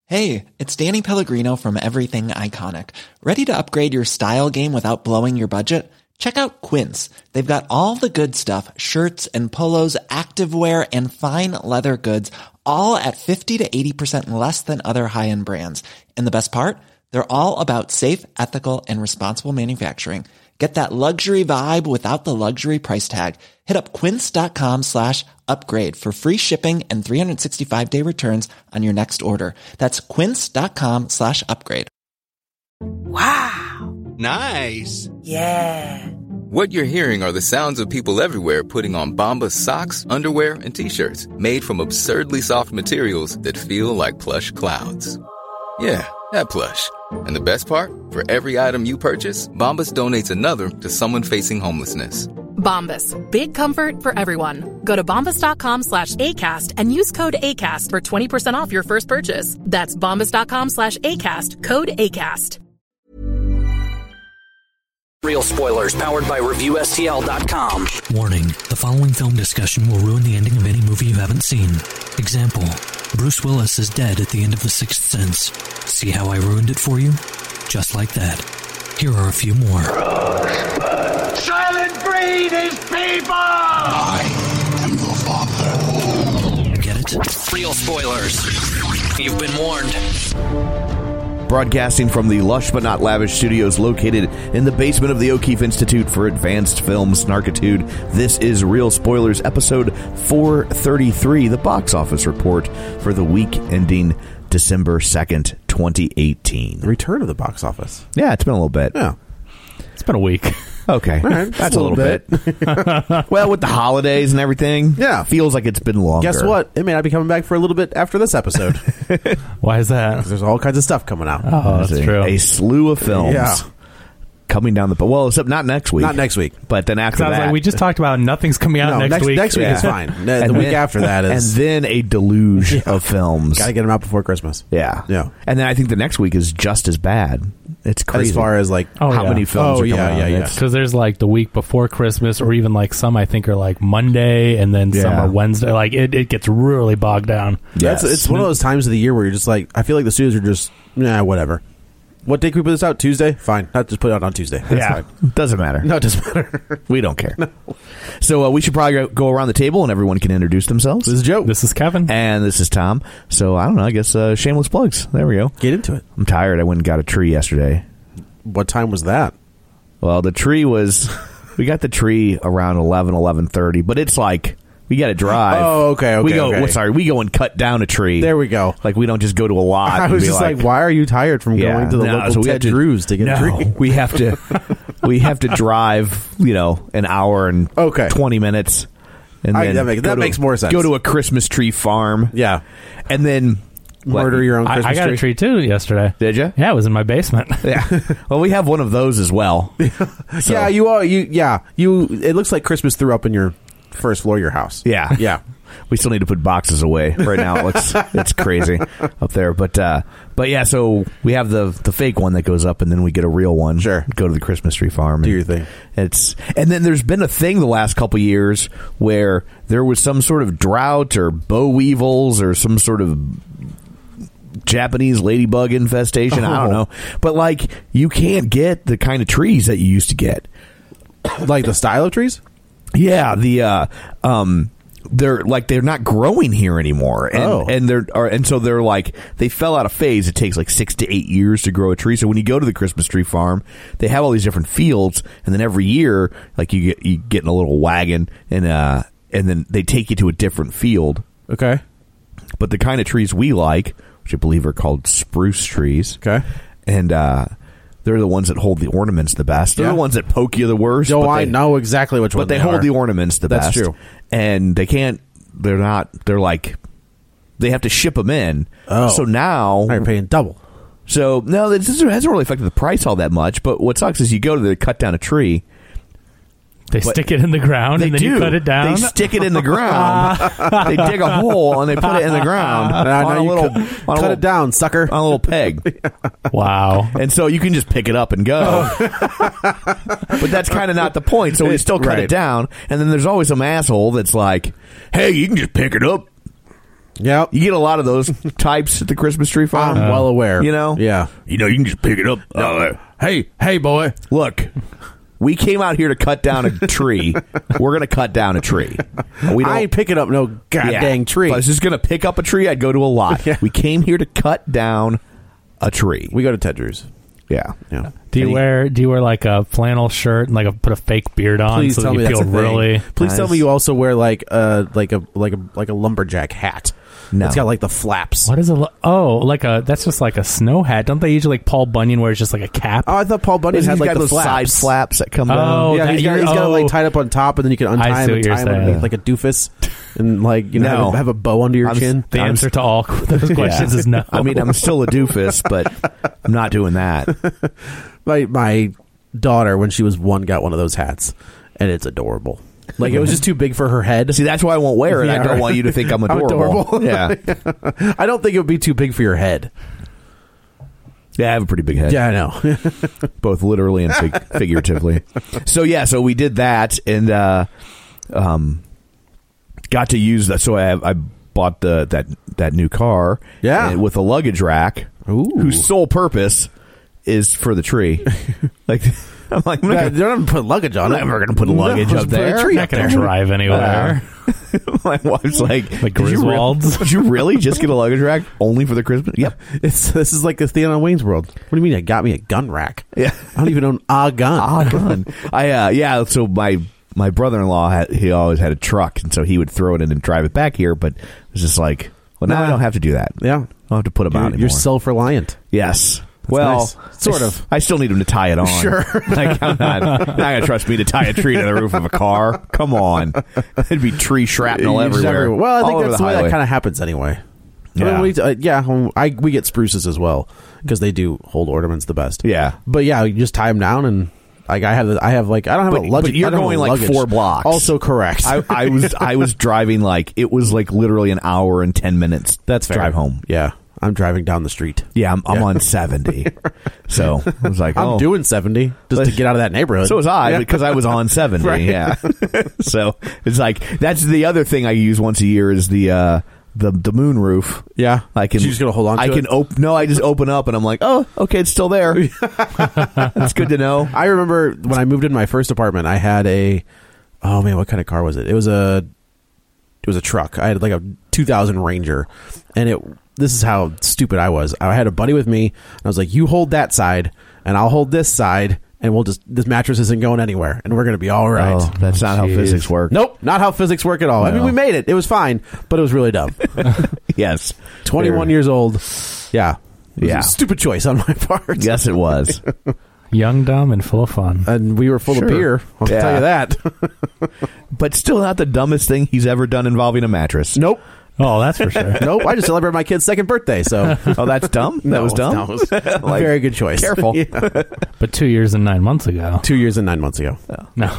Hey, it's Danny Pellegrino from Everything Iconic. Ready to upgrade your style game without blowing your budget? Check out Quince. They've got all the good stuff, shirts and polos, activewear, and fine leather goods, all at 50 to 80% less than other high-end brands. And the best part? They're all about safe, ethical, and responsible manufacturing. Get that luxury vibe without the luxury price tag. Hit up quince.com/upgrade for free shipping and 365-day returns on your next order. That's quince.com/upgrade. Wow. Nice. Yeah. What you're hearing are the sounds of people everywhere putting on Bombas socks, underwear, and T-shirts made from absurdly soft materials that feel like plush clouds. Yeah, that plush. And the best part? For every item you purchase, Bombas donates another to someone facing homelessness. Bombas. Big comfort for everyone. Go to bombas.com/ACAST and use code ACAST for 20% off your first purchase. That's bombas.com/ACAST. Code ACAST. Real spoilers powered by ReviewSTL.com. Warning, the following film discussion will ruin the ending of any movie you haven't seen. Example, Bruce Willis is dead at the end of The Sixth Sense. See how I ruined it for you? Just like that. Here are a few more. Silent breed is people! I am your father. Get it? Real spoilers. You've been warned. Broadcasting from the lush but not lavish studios located in the basement of the O'Keefe Institute for Advanced Film Snarkitude, this is Real Spoilers, episode 433, the box office report for the week ending December 2nd, 2018. The return of the box office. Yeah, it's been a little bit. Yeah. It's been a week. Okay. All right, that's a little bit. Well, with the holidays and everything, yeah, feels like it's been longer. Guess what? It may not be coming back for a little bit after this episode. Why is that? Because there's all kinds of stuff coming out. Oh, that's true. A slew of films. Yeah. Coming down the... Well, except not next week. Not next week. But then after that... like, we just talked about nothing's coming out next week. Next week is fine. The week after that is... And then a deluge of films. Got to get them out before Christmas. Yeah. Yeah. And then I think the next week is just as bad. It's crazy. As far as like... how many films are coming out. Yeah. Because there's like the week before Christmas, or even like some I think are like Monday, and then some are Wednesday. Like it gets really bogged down. Yes. It's one of those times of the year where you're just like... I feel like the studios are just... whatever. What day can we put this out? Tuesday? Fine. I'll just put it out on Tuesday. That's fine. Doesn't matter. No, it doesn't matter. We don't care. No. So we should probably go around the table and everyone can introduce themselves. This is Joe. This is Kevin. And this is Tom. So I don't know. I guess shameless plugs. There we go. Get into it. I'm tired. I went and got a tree yesterday. What time was that? Well, the tree was... We got the tree around 11:30, but it's like... We got to drive. Oh, okay. We go and cut down a tree. There we go. Like, we don't just go to a lot. I was just like, why are you tired from going to the local Ted Drew's to get a tree? We have to drive, an hour and 20 minutes. And then that makes more sense. Go to a Christmas tree farm. Yeah. And then... Murder your own Christmas tree. I got a tree too yesterday. Did you? Yeah, it was in my basement. Yeah. Well, we have one of those as well. So. Yeah, you are. It looks like Christmas threw up in your first floor of your house. Yeah. Yeah. We still need to put boxes away. Right now it's crazy up there. But yeah, so we have the fake one that goes up and then we get a real one. Sure. Go to the Christmas tree farm. Do your thing. And then there's been a thing the last couple years where there was some sort of drought or boll weevils or some sort of Japanese ladybug infestation. I don't know. But you can't get the kind of trees that you used to get. Like the style of trees? Yeah, they're not growing here anymore, and so they're like they fell out of phase. It takes like 6 to 8 years to grow a tree. So when you go to the Christmas tree farm, they have all these different fields, and then every year, like you get in a little wagon, and then they take you to a different field. Okay, but the kind of trees we like, which I believe are called spruce trees, and they're the ones that hold the ornaments the best. They're the ones that poke you the worst. I know exactly which one they hold the ornaments the best. That's true. And they have to ship them in. Oh. So now you're paying double. So, no, this hasn't really affected the price all that much. But what sucks is you go to cut down a tree. They stick it in the ground and then you cut it down? They stick it in the ground. They dig a hole and they put it in the ground. Cut it down, sucker. On a little peg. Wow. And so you can just pick it up and go. But that's kind of not the point. So we still cut it down. And then there's always some asshole that's like, hey, you can just pick it up. Yep. You get a lot of those types at the Christmas tree farm. I'm well aware. You know? Yeah. You know, you can just pick it up. Hey, boy. Look, we came out here to cut down a tree. We're going to cut down a tree. I ain't picking up no goddamn tree. If I was just going to pick up a tree, I'd go to a lot. Yeah. We came here to cut down a tree. We go to Ted Drew's. Yeah. Do you wear like a flannel shirt and like put a fake beard on? Please so tell that me you that's feel a thing. really. Please nice. tell me you also wear like a lumberjack hat. No. It's got like the flaps. What is that's just like a snow hat. Don't they usually like Paul Bunyan wears just like a cap? Oh, I thought Paul Bunyan had He's like got the those side flaps. flaps that come down. Oh, Yeah, he's got it like tied up on top, and then you can untie him and tie him underneath like a doofus, and like have a bow under your chin. The answer to all those questions is no. I mean, I'm still a doofus, but I'm not doing that. My daughter, when she was 1, got one of those hats, and it's adorable. Like, it was just too big for her head. See, that's why I won't wear it. Yeah, I don't want you to think I'm adorable. Yeah. I don't think it would be too big for your head. Yeah, I have a pretty big head. Yeah, I know. Both literally and figuratively. So we did that and got to use that. So I bought that new car. Yeah. With a luggage rack. Ooh. Whose sole purpose is for the tree. Like, I'm like, they're not going to put luggage on it. I'm never going to put luggage up there. You're not going to drive anywhere. My wife's like Griswolds. Did you really just get a luggage rack only for the Christmas? Yep. This is like the thing on Wayne's World. What do you mean? I got me a gun rack. Yeah. I don't even own a gun. So my brother-in-law he always had a truck, and so he would throw it in and drive it back here. But it was just like, well, now I don't have to do that. Yeah, I don't have to put him out anymore. You're self-reliant. Yes. Nice. Sort of. I still need him to tie it on. Sure. Like, I'm not going to trust me to tie a tree to the roof of a car. Come on. There'd be tree shrapnel everywhere. Well, I think that's the way that kind of happens anyway. Yeah. We get spruces as well because they do hold ornaments the best. Yeah. But yeah, you just tie them down and like I don't have a luggage. But you're going like 4 blocks. Also correct. I was driving like it was like literally an hour and 10 minutes. That's fair. Drive home. Yeah. I'm driving down the street. Yeah, I'm on 70. So I was like, I'm doing 70 just to get out of that neighborhood. So was I because I was on 70. Right. Yeah. So it's like that's the other thing I use once a year is the moon roof. Yeah. I can. So you're just gonna hold on to it? No, I just open up and I'm like, oh, okay, it's still there. That's good to know. I remember when I moved into my first apartment, I had what kind of car was it? It was a truck. I had like a 2000 Ranger, and this is how stupid I was. I had a buddy with me, and I was like, you hold that side, and I'll hold this side, and this mattress isn't going anywhere, and we're going to be all right. Oh, that's not how physics work. Nope, not how physics work at all. No. I mean, we made it. It was fine, but it was really dumb. Yes. 21 years old. Yeah. Yeah. A stupid choice on my part. Yes, it was. Young, dumb, and full of fun. And we were full of beer. I'll tell you that. But still not the dumbest thing he's ever done involving a mattress. Nope. Oh, that's for sure. Nope. I just celebrated my kid's 2nd birthday, so. Oh, that's dumb? That was dumb? No, it was a very good choice. Careful. Yeah. But 2 years and 9 months ago. 2 years and 9 months ago. Oh. No.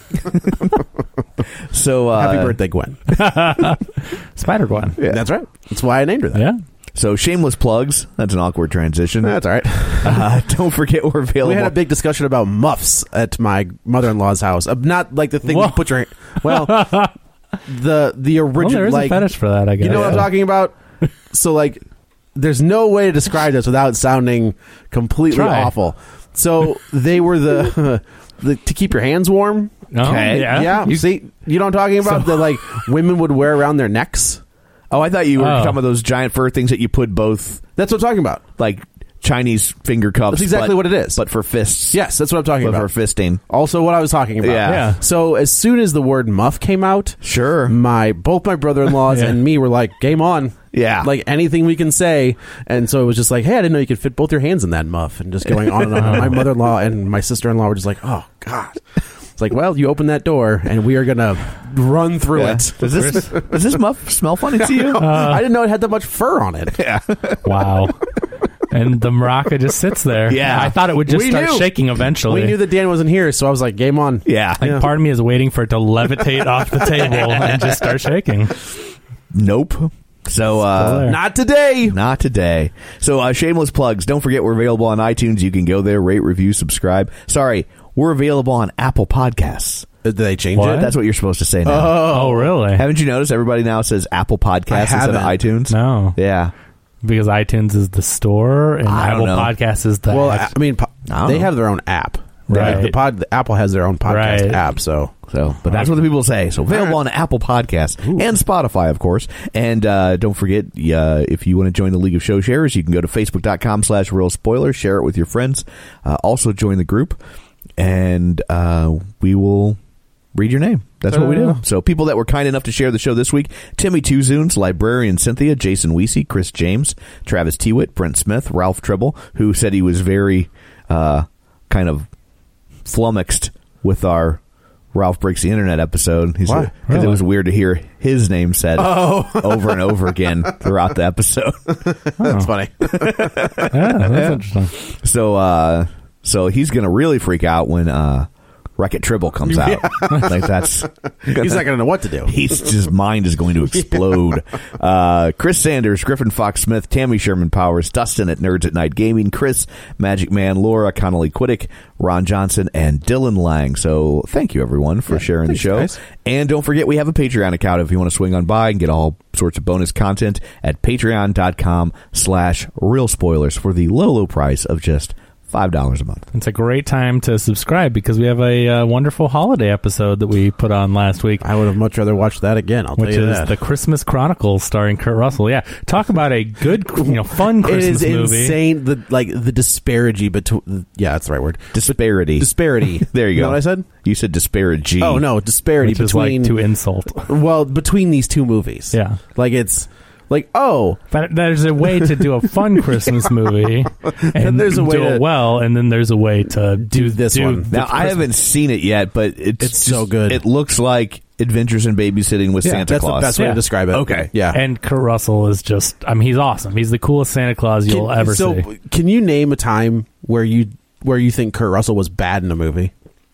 So, happy birthday, Gwen. Spider-Gwen. Yeah. That's right. That's why I named her that. Yeah. So, shameless plugs. That's an awkward transition. That's all right. Don't forget we're available. We had a big discussion about muffs at my mother-in-law's house. Not like the thing you put your... Well, the original... Well, there is a fetish for that, I guess. You know what I'm talking about? So, like, there's no way to describe this without sounding completely awful. So, they were the to keep your hands warm. Okay. Yeah. See, you know what I'm talking about? That, like, women would wear around their necks. Oh, I thought you were talking about those giant fur things that you put both... That's what I'm talking about. Like Chinese finger cups. That's exactly what it is. But for fists. Yes, that's what I'm talking about. For fisting. Also what I was talking about. Yeah. So as soon as the word muff came out... Sure. Both my brother-in-laws and me were like, game on. Yeah. Like anything we can say. And so it was just like, hey, I didn't know you could fit both your hands in that muff. And just going on and on. My mother-in-law and my sister-in-law were just like, oh, God. It's like, well, you open that door, and we are going to run through it. Does this muff smell funny to you? I didn't know it had that much fur on it. Yeah. Wow. And the maraca just sits there. Yeah. I thought it would just start shaking eventually. We knew that Dan wasn't here, so I was like, game on. Yeah. Like, part of me is waiting for it to levitate off the table and just start shaking. Nope. So, not today. Not today. So, shameless plugs. Don't forget we're available on iTunes. You can go there, rate, review, subscribe. Sorry. we're available on Apple Podcasts. Did they change What? it? That's what you're supposed to say now. Oh, really? Haven't you noticed everybody now says Apple Podcasts instead of iTunes? No. Yeah. Because iTunes is the store and I don't Apple know. Podcasts is the Well, app. I mean, I don't they know. have their own app. Right. Like the Apple has their own podcast Right. app, so But that's what the people say. So available on Apple Podcasts and Spotify, of course. And don't forget, if you want to join the League of Show Sharers, you can go to Facebook.com/Real Spoilers. Share it with your friends. Also join the group, and we will read your name. That's what we do. So people that were kind enough to share the show this week: Timmy Tuzoons, Librarian Cynthia, Jason Weesey, Chris James, Travis Tewitt, Brent Smith, Ralph Tribble, who said he was very kind of flummoxed with our Ralph Breaks the Internet episode. Why? Because it was weird to hear his name said over and over again throughout the episode. that's funny. Yeah, that's interesting. So he's going to really freak out when Wreck-It Tribble comes out. Like that's He's not going to know what to do. his mind is going to explode. Chris Sanders, Griffin Fox Smith, Tammy Sherman Powers, Dustin at Nerds at Night Gaming, Chris, Magic Man, Laura, Connolly Quiddick, Ron Johnson, and Dylan Lang. So thank you, everyone, for sharing the show. Guys. And don't forget, we have a Patreon account if you want to swing on by and get all sorts of bonus content at patreon.com/Real Spoilers for the low price of just $5 a month. It's a great time to subscribe because we have a wonderful holiday episode that we put on last week. I would have much rather watched that again. I'll Which tell you is that. The Christmas Chronicles starring Kurt Russell. Yeah, talk about a good, fun Christmas it is movie. insane. The disparity between. Yeah, that's the right word. Disparity. There you go. know what I said? You said disparity. Oh no, disparity which is between like to insult. Well, between these two movies. Yeah. Like it's like But there's a way to do a fun Christmas movie, and there's a way do to it well, and then there's a way to do this one. Now, I haven't seen it yet, but it's so good. It looks like Adventures in Babysitting with Santa Claus. That's the way to describe it. Okay. Yeah. And Kurt Russell is just, he's awesome. He's the coolest Santa Claus you'll ever see. Can you name a time where you think Kurt Russell was bad in a movie?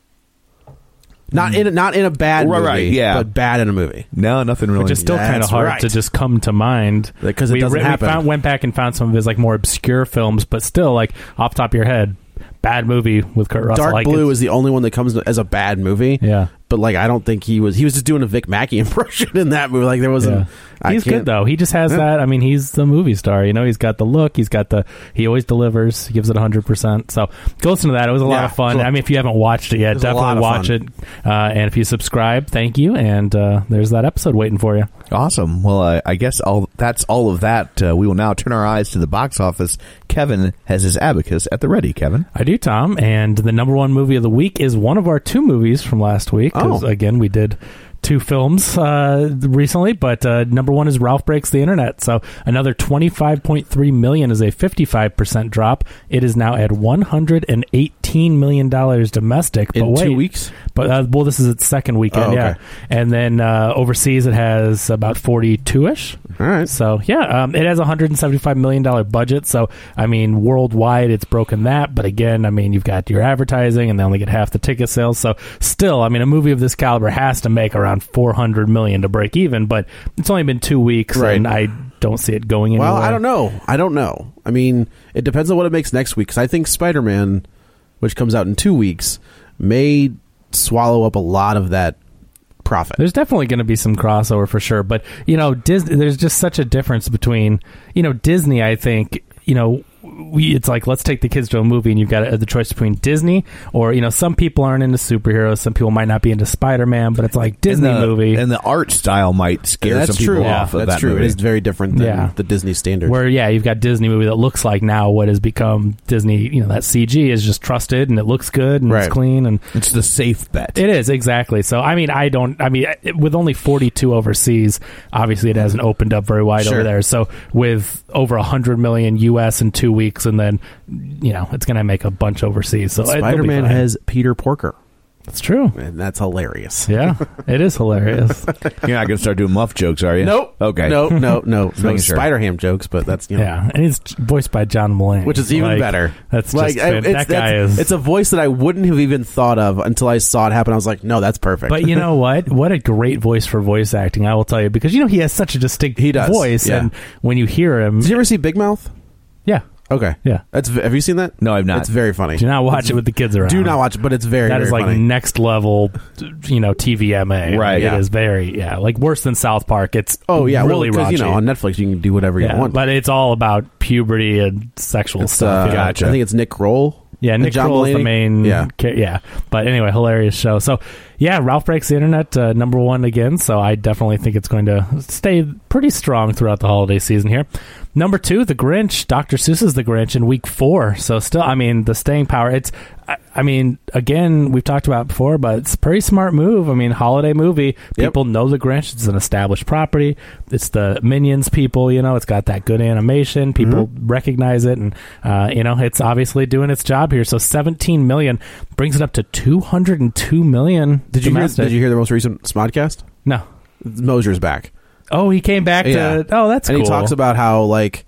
Not in a bad movie, right, yeah. but bad in a movie. No, nothing really. Which is still kind of That's hard right. to just come to mind. Because it doesn't happen. We went back and found some of his more obscure films, but still, off the top of your head, bad movie with Kurt Russell. Dark Blue is the only one that comes as a bad movie. Yeah. But I don't think he was just doing a Vic Mackey impression in that movie. There wasn't. He's good though. He just has that. He's the movie star. He's got the look. He always delivers. He gives it 100%. So go listen to that. It was a lot of fun. Cool. If you haven't watched it yet, definitely watch it. And if you subscribe, thank you. And there's that episode waiting for you. Awesome. Well, I guess that's all of that. We will now turn our eyes to the box office. Kevin has his abacus at the ready. Kevin, I do, Tom. And the number one movie of the week is one of our two movies from last week. Because again, we did two films recently, but number one is Ralph Breaks the Internet. So another $25.3 million is a 55% drop. It is now at $118 million domestic. In but 2 weeks? But this is its second weekend, okay. yeah. And then overseas it has about 42-ish. All right. So, yeah, it has a $175 million budget. So, worldwide it's broken that. But again, you've got your advertising and they only get half the ticket sales. So, still, a movie of this caliber has to make around $400 million to break even. But it's only been 2 weeks, Right. and I don't see it going anywhere. Well, I don't know. It depends on what it makes next week. Because I think Spider-Man, which comes out in 2 weeks, may swallow up a lot of that profit. There's definitely going to be some crossover for sure, but Disney, there's just such a difference between Disney. I think it's let's take the kids to a movie, and you've got the choice between Disney or some people aren't into superheroes, some people might not be into Spider-Man, but it's Disney movie, and the art style might scare some people off. That's true. Movie. It is very different than the Disney standard. Where you've got Disney movie that looks like now what has become Disney. That CG is just trusted and it looks good and it's clean and it's the safe bet. It is exactly. So with only 42 overseas, obviously it hasn't opened up very wide over there. So with over 100 million US in 2 weeks, and then it's going to make a bunch overseas. So Spider-Man has Peter Porker. That's true, and that's hilarious. Yeah, it is hilarious. You're not going to start doing Muff jokes, are you? Nope. Okay. No. No sure. Spider-Ham jokes, but that's yeah, and he's voiced by John Mulaney, which is even better. That's just that guy is. It's a voice that I wouldn't have even thought of until I saw it happen. I was like, no, that's perfect. But you know what? What a great voice for voice acting, I will tell you, because he has such a distinct voice, and when you hear him, did you ever see Big Mouth? Yeah. Okay. Yeah. Have you seen that? No, I've not. It's very funny. Do not watch it with the kids around. Do not watch it, but it's very, that very is like funny. next level, TVMA. Right. It is very, like worse than South Park. It's really because raunchy. on Netflix you can do whatever you want. But it's all about puberty and sexual stuff. Gotcha. I think it's Nick Kroll. Yeah, Nick Kroll is the main. Yeah. But anyway, hilarious show. So, yeah, Ralph Breaks the Internet, number one again. So I definitely think it's going to stay pretty strong throughout the holiday season here. Number two, The Grinch. Dr. Seuss's The Grinch in week 4. So still, the staying power. Again, we've talked about it before, but it's a pretty smart move. Holiday movie. People know The Grinch. It's an established property. It's the Minions people, it's got that good animation. People recognize it, and, it's obviously doing its job here. So 17 million brings it up to 202 million. Did you hear the most recent Smodcast? No. Moser's back. Oh, he came back to... Oh, that's cool. And he talks about how,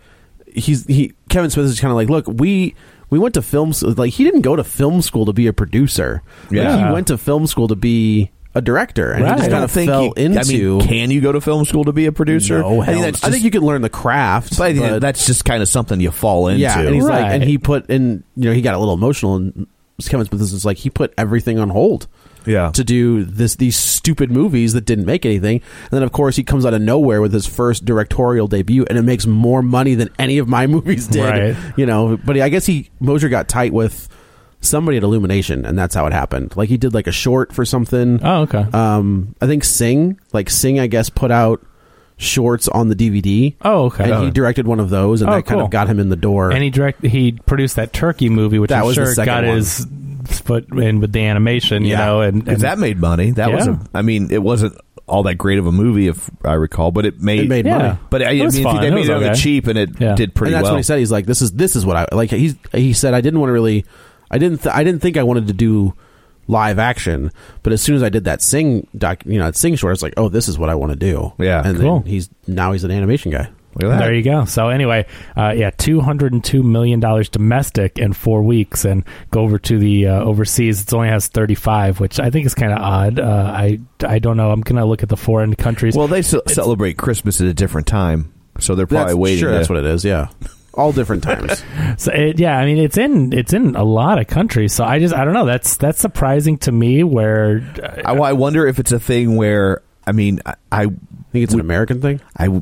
Kevin Smith is kind of like, look, we went to film... he didn't go to film school to be a producer. Yeah. He went to film school to be a director. And he just kind of fell into... can you go to film school to be a producer? No, I think you can learn the craft. But I think that's just kind of something you fall into. Yeah, and he's and he put in... he got a little emotional, and Kevin Smith is like, he put everything on hold. Yeah. To do these stupid movies that didn't make anything. And then, of course, he comes out of nowhere with his first directorial debut, and it makes more money than any of my movies did. Right. But I guess Moser got tight with somebody at Illumination, and that's how it happened. He did a short for something. Oh, okay. I think Sing, I guess, put out shorts on the DVD. Oh, okay. And he directed one of those, and that kind of got him in the door. And he produced that Turkey movie, which I'm sure got his foot in with the animation, and that made money. That was it wasn't all that great of a movie, if I recall, but it made money. But they made it on the cheap, and it did pretty well. And that's what he said. He's like, this is what I like. He said, I didn't want to really, I didn't think I wanted to do live action, but as soon as I did that Sing Sing short, it's like, oh, this is what I want to do. Yeah, and cool. Then he's an animation guy. Look at that. There you go. So anyway, $202 million domestic in 4 weeks, and go over to the overseas. It only has 35, which I think is kind of odd. I don't know. I'm going to look at the foreign countries. Well, they celebrate Christmas at a different time, so they're probably waiting. Sure, that's what it is. Yeah. All different times. So it's in a lot of countries. So I don't know. That's surprising to me. Where I wonder if it's a thing where I think it's an American thing.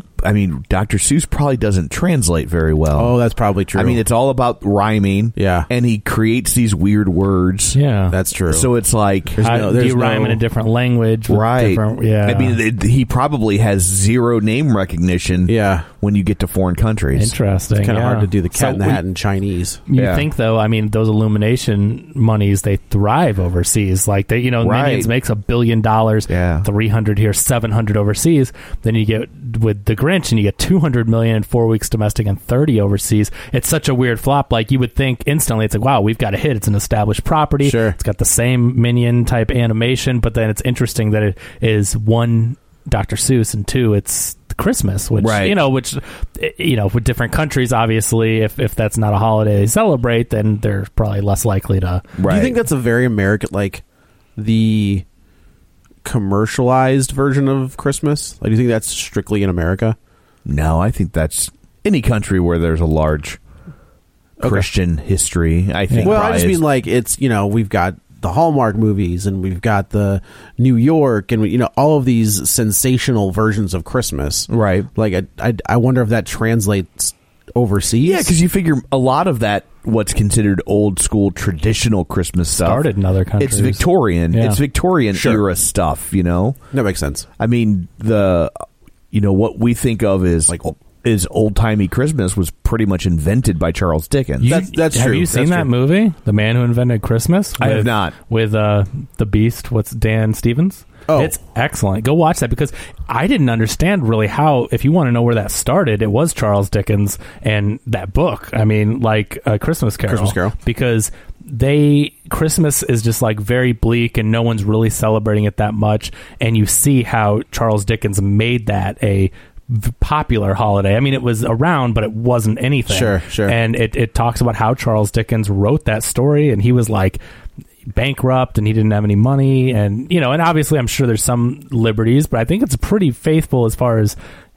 Dr. Seuss probably doesn't translate very well. Oh, that's probably true. It's all about ryming. Yeah, and he creates these weird words. Yeah, that's true. So it's like, do you rhyme in a different language? Right. Yeah. He probably has zero name recognition. Yeah. When you get to foreign countries. Interesting. It's kind of hard to do the cat in the hat in Chinese. You think, though, those Illumination monies, they thrive overseas. Minions makes $1 billion. Yeah. 300 here, 700 overseas. Then you get with The Grinch, and you get 200 million in 4 weeks domestic and 30 overseas. It's such a weird flop. You would think instantly, it's like, wow, we've got a hit. It's an established property. Sure. It's got the same Minion type animation, but then it's interesting that it is one, Dr. Seuss, and two, it's Christmas, which with different countries, obviously, if that's not a holiday they celebrate, then they're probably less likely to. Do you think that's a very American, the commercialized version of Christmas? Do you think that's strictly in America? No, I think that's any country where there's a large Christian history. I think. Well, I just mean it's we've got the Hallmark movies, and we've got the New York, and all of these sensational versions of Christmas. Right. I wonder if that translates overseas. Yeah, because you figure a lot of that, what's considered old school traditional Christmas stuff, started in other countries. It's Victorian. Yeah. It's Victorian era stuff. That makes sense. What we think of is old-timey Christmas was pretty much invented by Charles Dickens. That's true. Have you seen that movie, The Man Who Invented Christmas? I have not. With the Beast, what's Dan Stevens? Oh. It's excellent. Go watch that, because I didn't understand really how, if you want to know where that started, it was Charles Dickens and that book. A Christmas Carol. Because Christmas is just very bleak, and no one's really celebrating it that much. And you see how Charles Dickens made that a popular holiday. It was around, but it wasn't anything. Sure. And it talks about how Charles Dickens wrote that story, and he was bankrupt, and he didn't have any money, and and obviously I'm sure there's some liberties, but I think it's pretty faithful as far as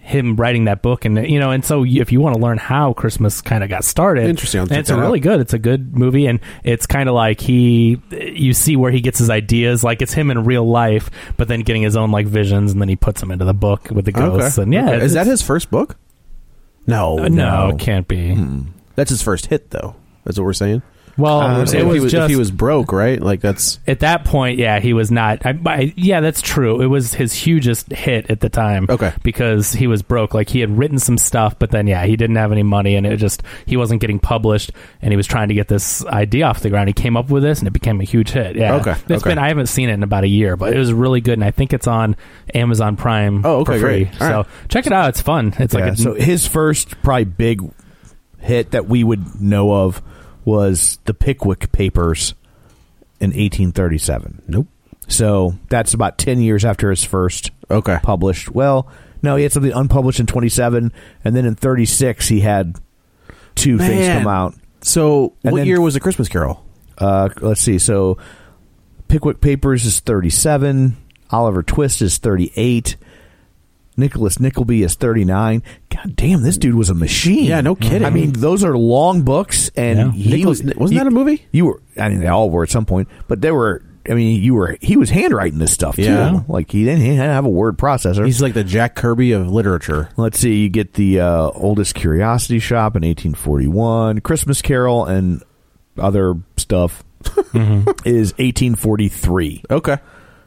him writing that book, and and so if you want to learn how Christmas kind of got started, interesting. And it's really good. It's a good movie, and it's kind of like you see where he gets his ideas, like it's him in real life, but then getting his own like visions, and then he puts them into the book with the ghosts. And is that his first book? No, it can't be. That's his first hit, though. That's what we're saying. Well, if he was broke, right? Like that's at that point, yeah, he was not. Yeah, that's true. It was his hugest hit at the time. Okay, because he was broke. Like he had written some stuff, but then he didn't have any money, and he wasn't getting published, and he was trying to get this idea off the ground. He came up with this, and it became a huge hit. Yeah, okay. I haven't seen it in about a year, but it was really good, and I think it's on Amazon Prime. Oh, okay, for free. Great. So check it out. It's fun. It's so his first probably big hit that we would know of was the Pickwick Papers in 1837. Nope. So that's about 10 years after his first published. Well, no, he had something unpublished in 27, and then in 36 he had two things come out. So what year was A Christmas Carol? Let's see. So Pickwick Papers is 37. Oliver Twist is 38. Nicholas Nickleby is 39. God damn, this dude was a machine. Yeah, no kidding. I mean, those are long books, and wasn't that a movie? They all were at some point, but they were. I mean, he was handwriting this stuff too. Yeah. Like he didn't have a word processor. He's like the Jack Kirby of literature. Let's see. You get the Oldest Curiosity Shop in 1841. Christmas Carol and other stuff is 1843. Okay.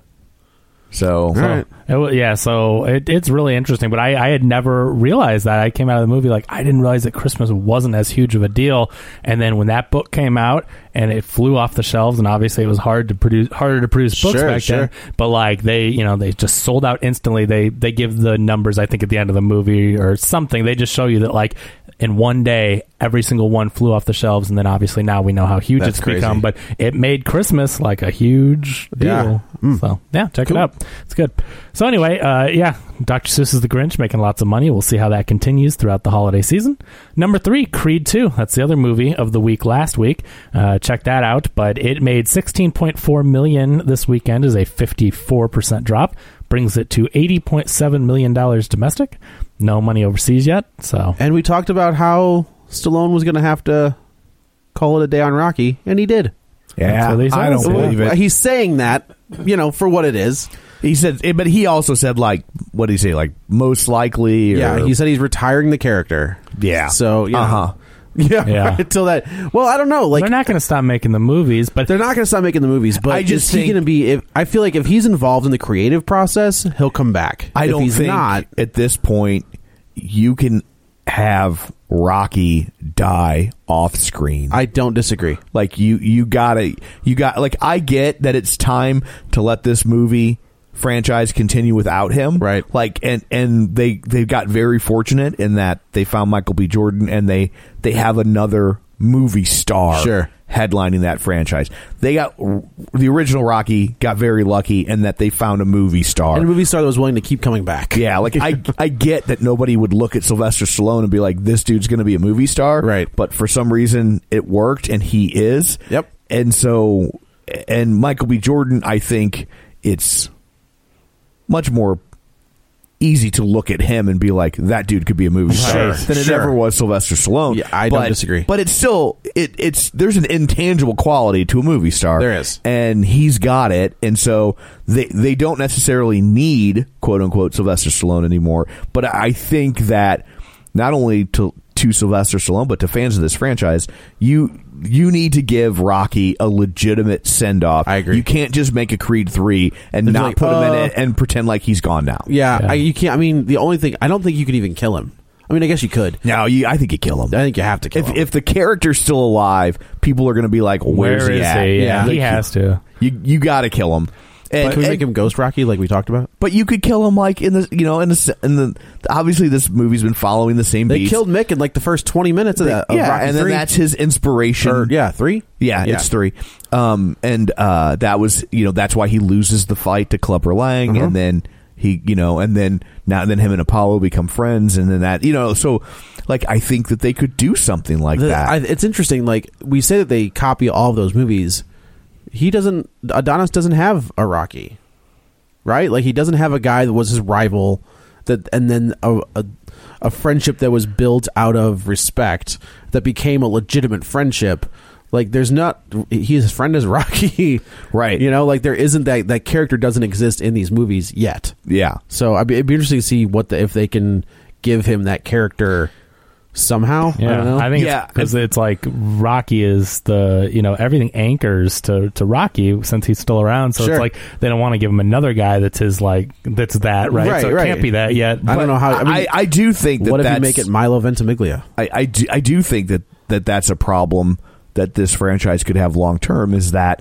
So it's really interesting, but I had never realized that. I came out of the movie like I didn't realize that Christmas wasn't as huge of a deal, and then when that book came out and it flew off the shelves, and obviously it was harder to produce books back then, but like they just sold out instantly. They give the numbers I think at the end of the movie or something. They just show you that like in one day every single one flew off the shelves, and then obviously now we know how huge it's become, but it made Christmas like a huge deal. So check it out. It's good. So anyway, Dr. Seuss is The Grinch, making lots of money. We'll see how that continues throughout the holiday season. Number 3, Creed 2. That's the other movie of the week last week. Check that out. But it made $16.4 million this weekend, is a 54% drop. Brings it to $80.7 million domestic. No money overseas yet. And we talked about how Stallone was going to have to call it a day on Rocky, and he did. Yeah, I don't believe it. He's saying that, for what it is. He said, but he also said, like, what did he say? Like, most likely? Yeah, he said he's retiring the character. Yeah. So, Yeah. Until that. Well, I don't know. Like, they're not going to stop making the movies, but they're not going to stop making the movies. But is he going to be? I feel like if he's involved in the creative process, he'll come back. I don't think not at this point you can have Rocky die off screen. I don't disagree. Like you got like I get that it's time to let this movie franchise continue without him, right? Like and they got very fortunate in that they found Michael B. Jordan, and they have another movie star headlining that franchise. They got the original Rocky got very lucky in that they found a movie star, and a movie star that was willing to keep coming back. Yeah, like I get that nobody would look at Sylvester Stallone and be like, this dude's going to be a movie star, right? But for some reason it worked, and he is. Yep. And so, and Michael B. Jordan, I think it's much more easy to look at him and be like, that dude could be a movie star than it ever was Sylvester Stallone. Yeah, I don't disagree. But it's still, it's there's an intangible quality to a movie star. There is. And he's got it. And so they don't necessarily need, quote unquote, Sylvester Stallone anymore. But I think that not only to Sylvester Stallone, but to fans of this franchise, you need to give Rocky a legitimate send-off. I agree. You can't just make a Creed 3 and not put him in it and pretend like he's gone now. Yeah. You can't. I mean, the only thing, I don't think you could even kill him. I mean, I guess you could. No, I think you kill him. I think you have to kill him. If the character's still alive, people are going to be like, where's he at? Yeah, he has to. You got to kill him. And, can we make him Ghost Rocky like we talked about? But you could kill him like in the obviously this movie's been following the same beats. They killed Mick in like the first 20 minutes of that. Yeah, and then 3. That's his inspiration. 3? Yeah, it's 3. That was, that's why he loses the fight to Clubber Lang, and then he, and then him and Apollo become friends, and then that, so like I think that they could do something like that. It's interesting. Like we say that they copy all of those movies. Adonis doesn't have a Rocky, right? Like he doesn't have a guy that was his rival and then a friendship that was built out of respect that became a legitimate friendship. Like, there's not, his friend is Rocky, right? You know, like there isn't that character doesn't exist in these movies yet. Yeah. So it'd be interesting to see if they can give him that character somehow. Yeah, I don't know. I think because it's like Rocky is the, you know, everything anchors to Rocky since he's still around. So it's like they don't want to give him another guy that's his right? So it can't be that yet. I don't know how. I do think that what if you make it Milo Ventimiglia? I do think that's a problem that this franchise could have long term, is that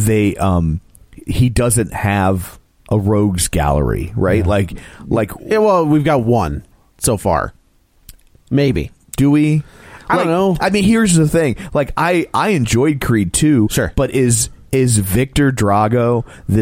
he doesn't have a rogues gallery, right? Yeah, well, we've got one so far. Maybe. Do we? I don't know. I mean, here's the thing. Like, I enjoyed Creed 2. Sure. But is Victor Drago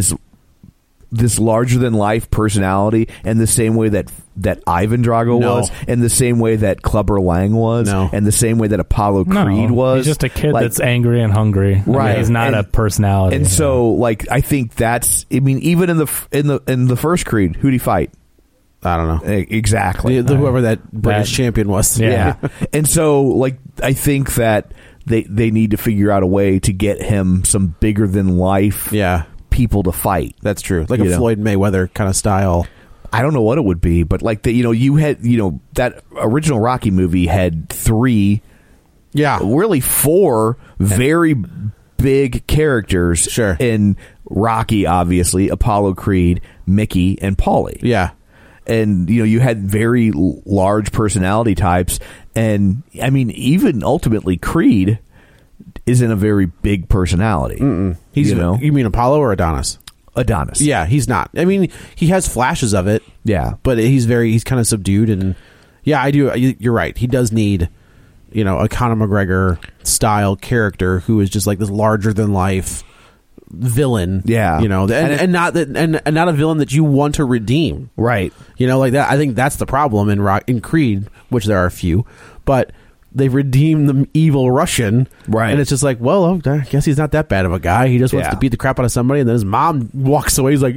this larger than life personality in the same way that Ivan Drago was, and the same way that Clubber Lang was, and the same way that Apollo Creed was? He's just a kid that's angry and hungry. Right. I mean, he's not a personality. And so, like, I think that's, I mean, even in the first Creed, who'd he fight? I don't know. Exactly. Whoever that British champion was. Yeah. And so, like, I think that they need to figure out a way to get him some bigger than life people to fight. That's true. Like a Floyd Mayweather kind of style. I don't know what it would be, but like you had that original Rocky movie had 3, really 4 very big characters. Sure. In Rocky, obviously, Apollo Creed, Mickey, and Paulie. Yeah. And you had very large personality types, and I mean, even ultimately Creed isn't a very big personality. He's you mean Apollo or Adonis? Adonis. Yeah, he's not. I mean, he has flashes of it. Yeah, but he's kind of subdued. And I do. You're right. He does need a Conor McGregor style character who is just like this larger than life villain. Yeah, and not a villain that you want to redeem. Right. Like that. I think that's the problem in Creed, which there are a few, but they redeem the evil Russian, right? And it's just like, well, I guess he's not that bad of a guy. He just wants to beat the crap out of somebody, and then his mom walks away. He's like,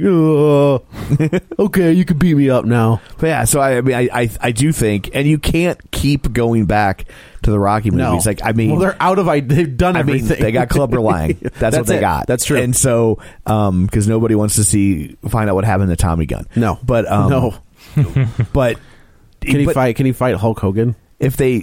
okay, you can beat me up now. But yeah, so I mean, I do think, and you can't keep going back to the Rocky movies. No. Like, I mean, well, they're out of. They've done everything. Mean, they got Clubber Lang. That's what they got. That's true. And so, because nobody wants to find out what happened to Tommy Gunn. No, but no. But can he fight Hulk Hogan? If they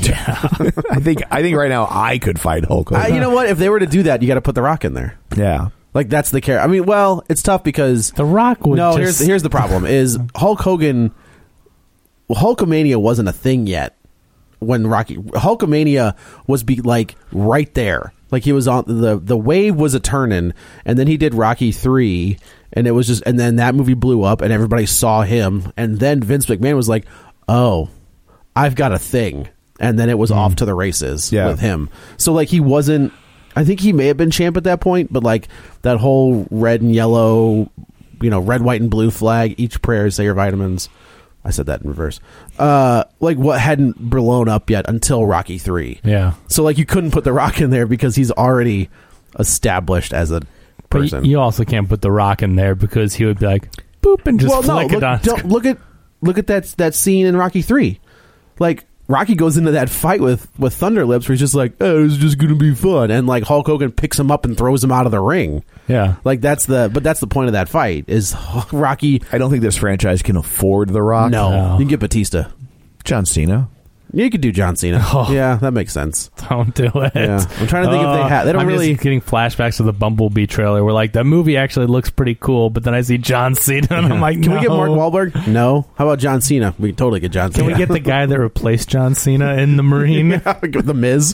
I think right now I could fight Hulk Hogan. You know what? If they were to do that, you got to put The Rock in there. Yeah, like that's the character. I mean, well, it's tough because The Rock would. No, here's the problem: is Hulk Hogan. Hulkamania wasn't a thing yet when Hulkamania was right there. Like he was on the wave was a turning, and then he did Rocky 3, and it was just, and then that movie blew up, and everybody saw him, and then Vince McMahon was like, oh, I've got a thing, and then it was off to the races with him. So like he wasn't. I think he may have been champ at that point, but like that whole red and yellow, red, white, and blue flag. Each prayer, say your vitamins. I said that in reverse. Like what hadn't blown up yet until Rocky 3. Yeah. So like you couldn't put The Rock in there because he's already established as a person. But you also can't put The Rock in there because he would be like boop and just flick it on. Look at that scene in Rocky 3. Like Rocky goes into that fight with Thunder Lips where he's just like, oh, it's just gonna be fun, and like Hulk Hogan picks him up and throws him out of the ring. Yeah, like that's the point of that fight is Rocky. I don't think this franchise can afford The Rock. No. You can get Batista, John Cena. Yeah, you could do John Cena. Oh, yeah, that makes sense. Don't do it. Yeah. I'm trying to think if they have. They don't really. Just getting flashbacks to the Bumblebee trailer where like that movie actually looks pretty cool, but then I see John Cena and I'm like, can we get Mark Wahlberg? No. How about John Cena? We can totally get John Cena. Can we get the guy that replaced John Cena in The Marine? The Miz.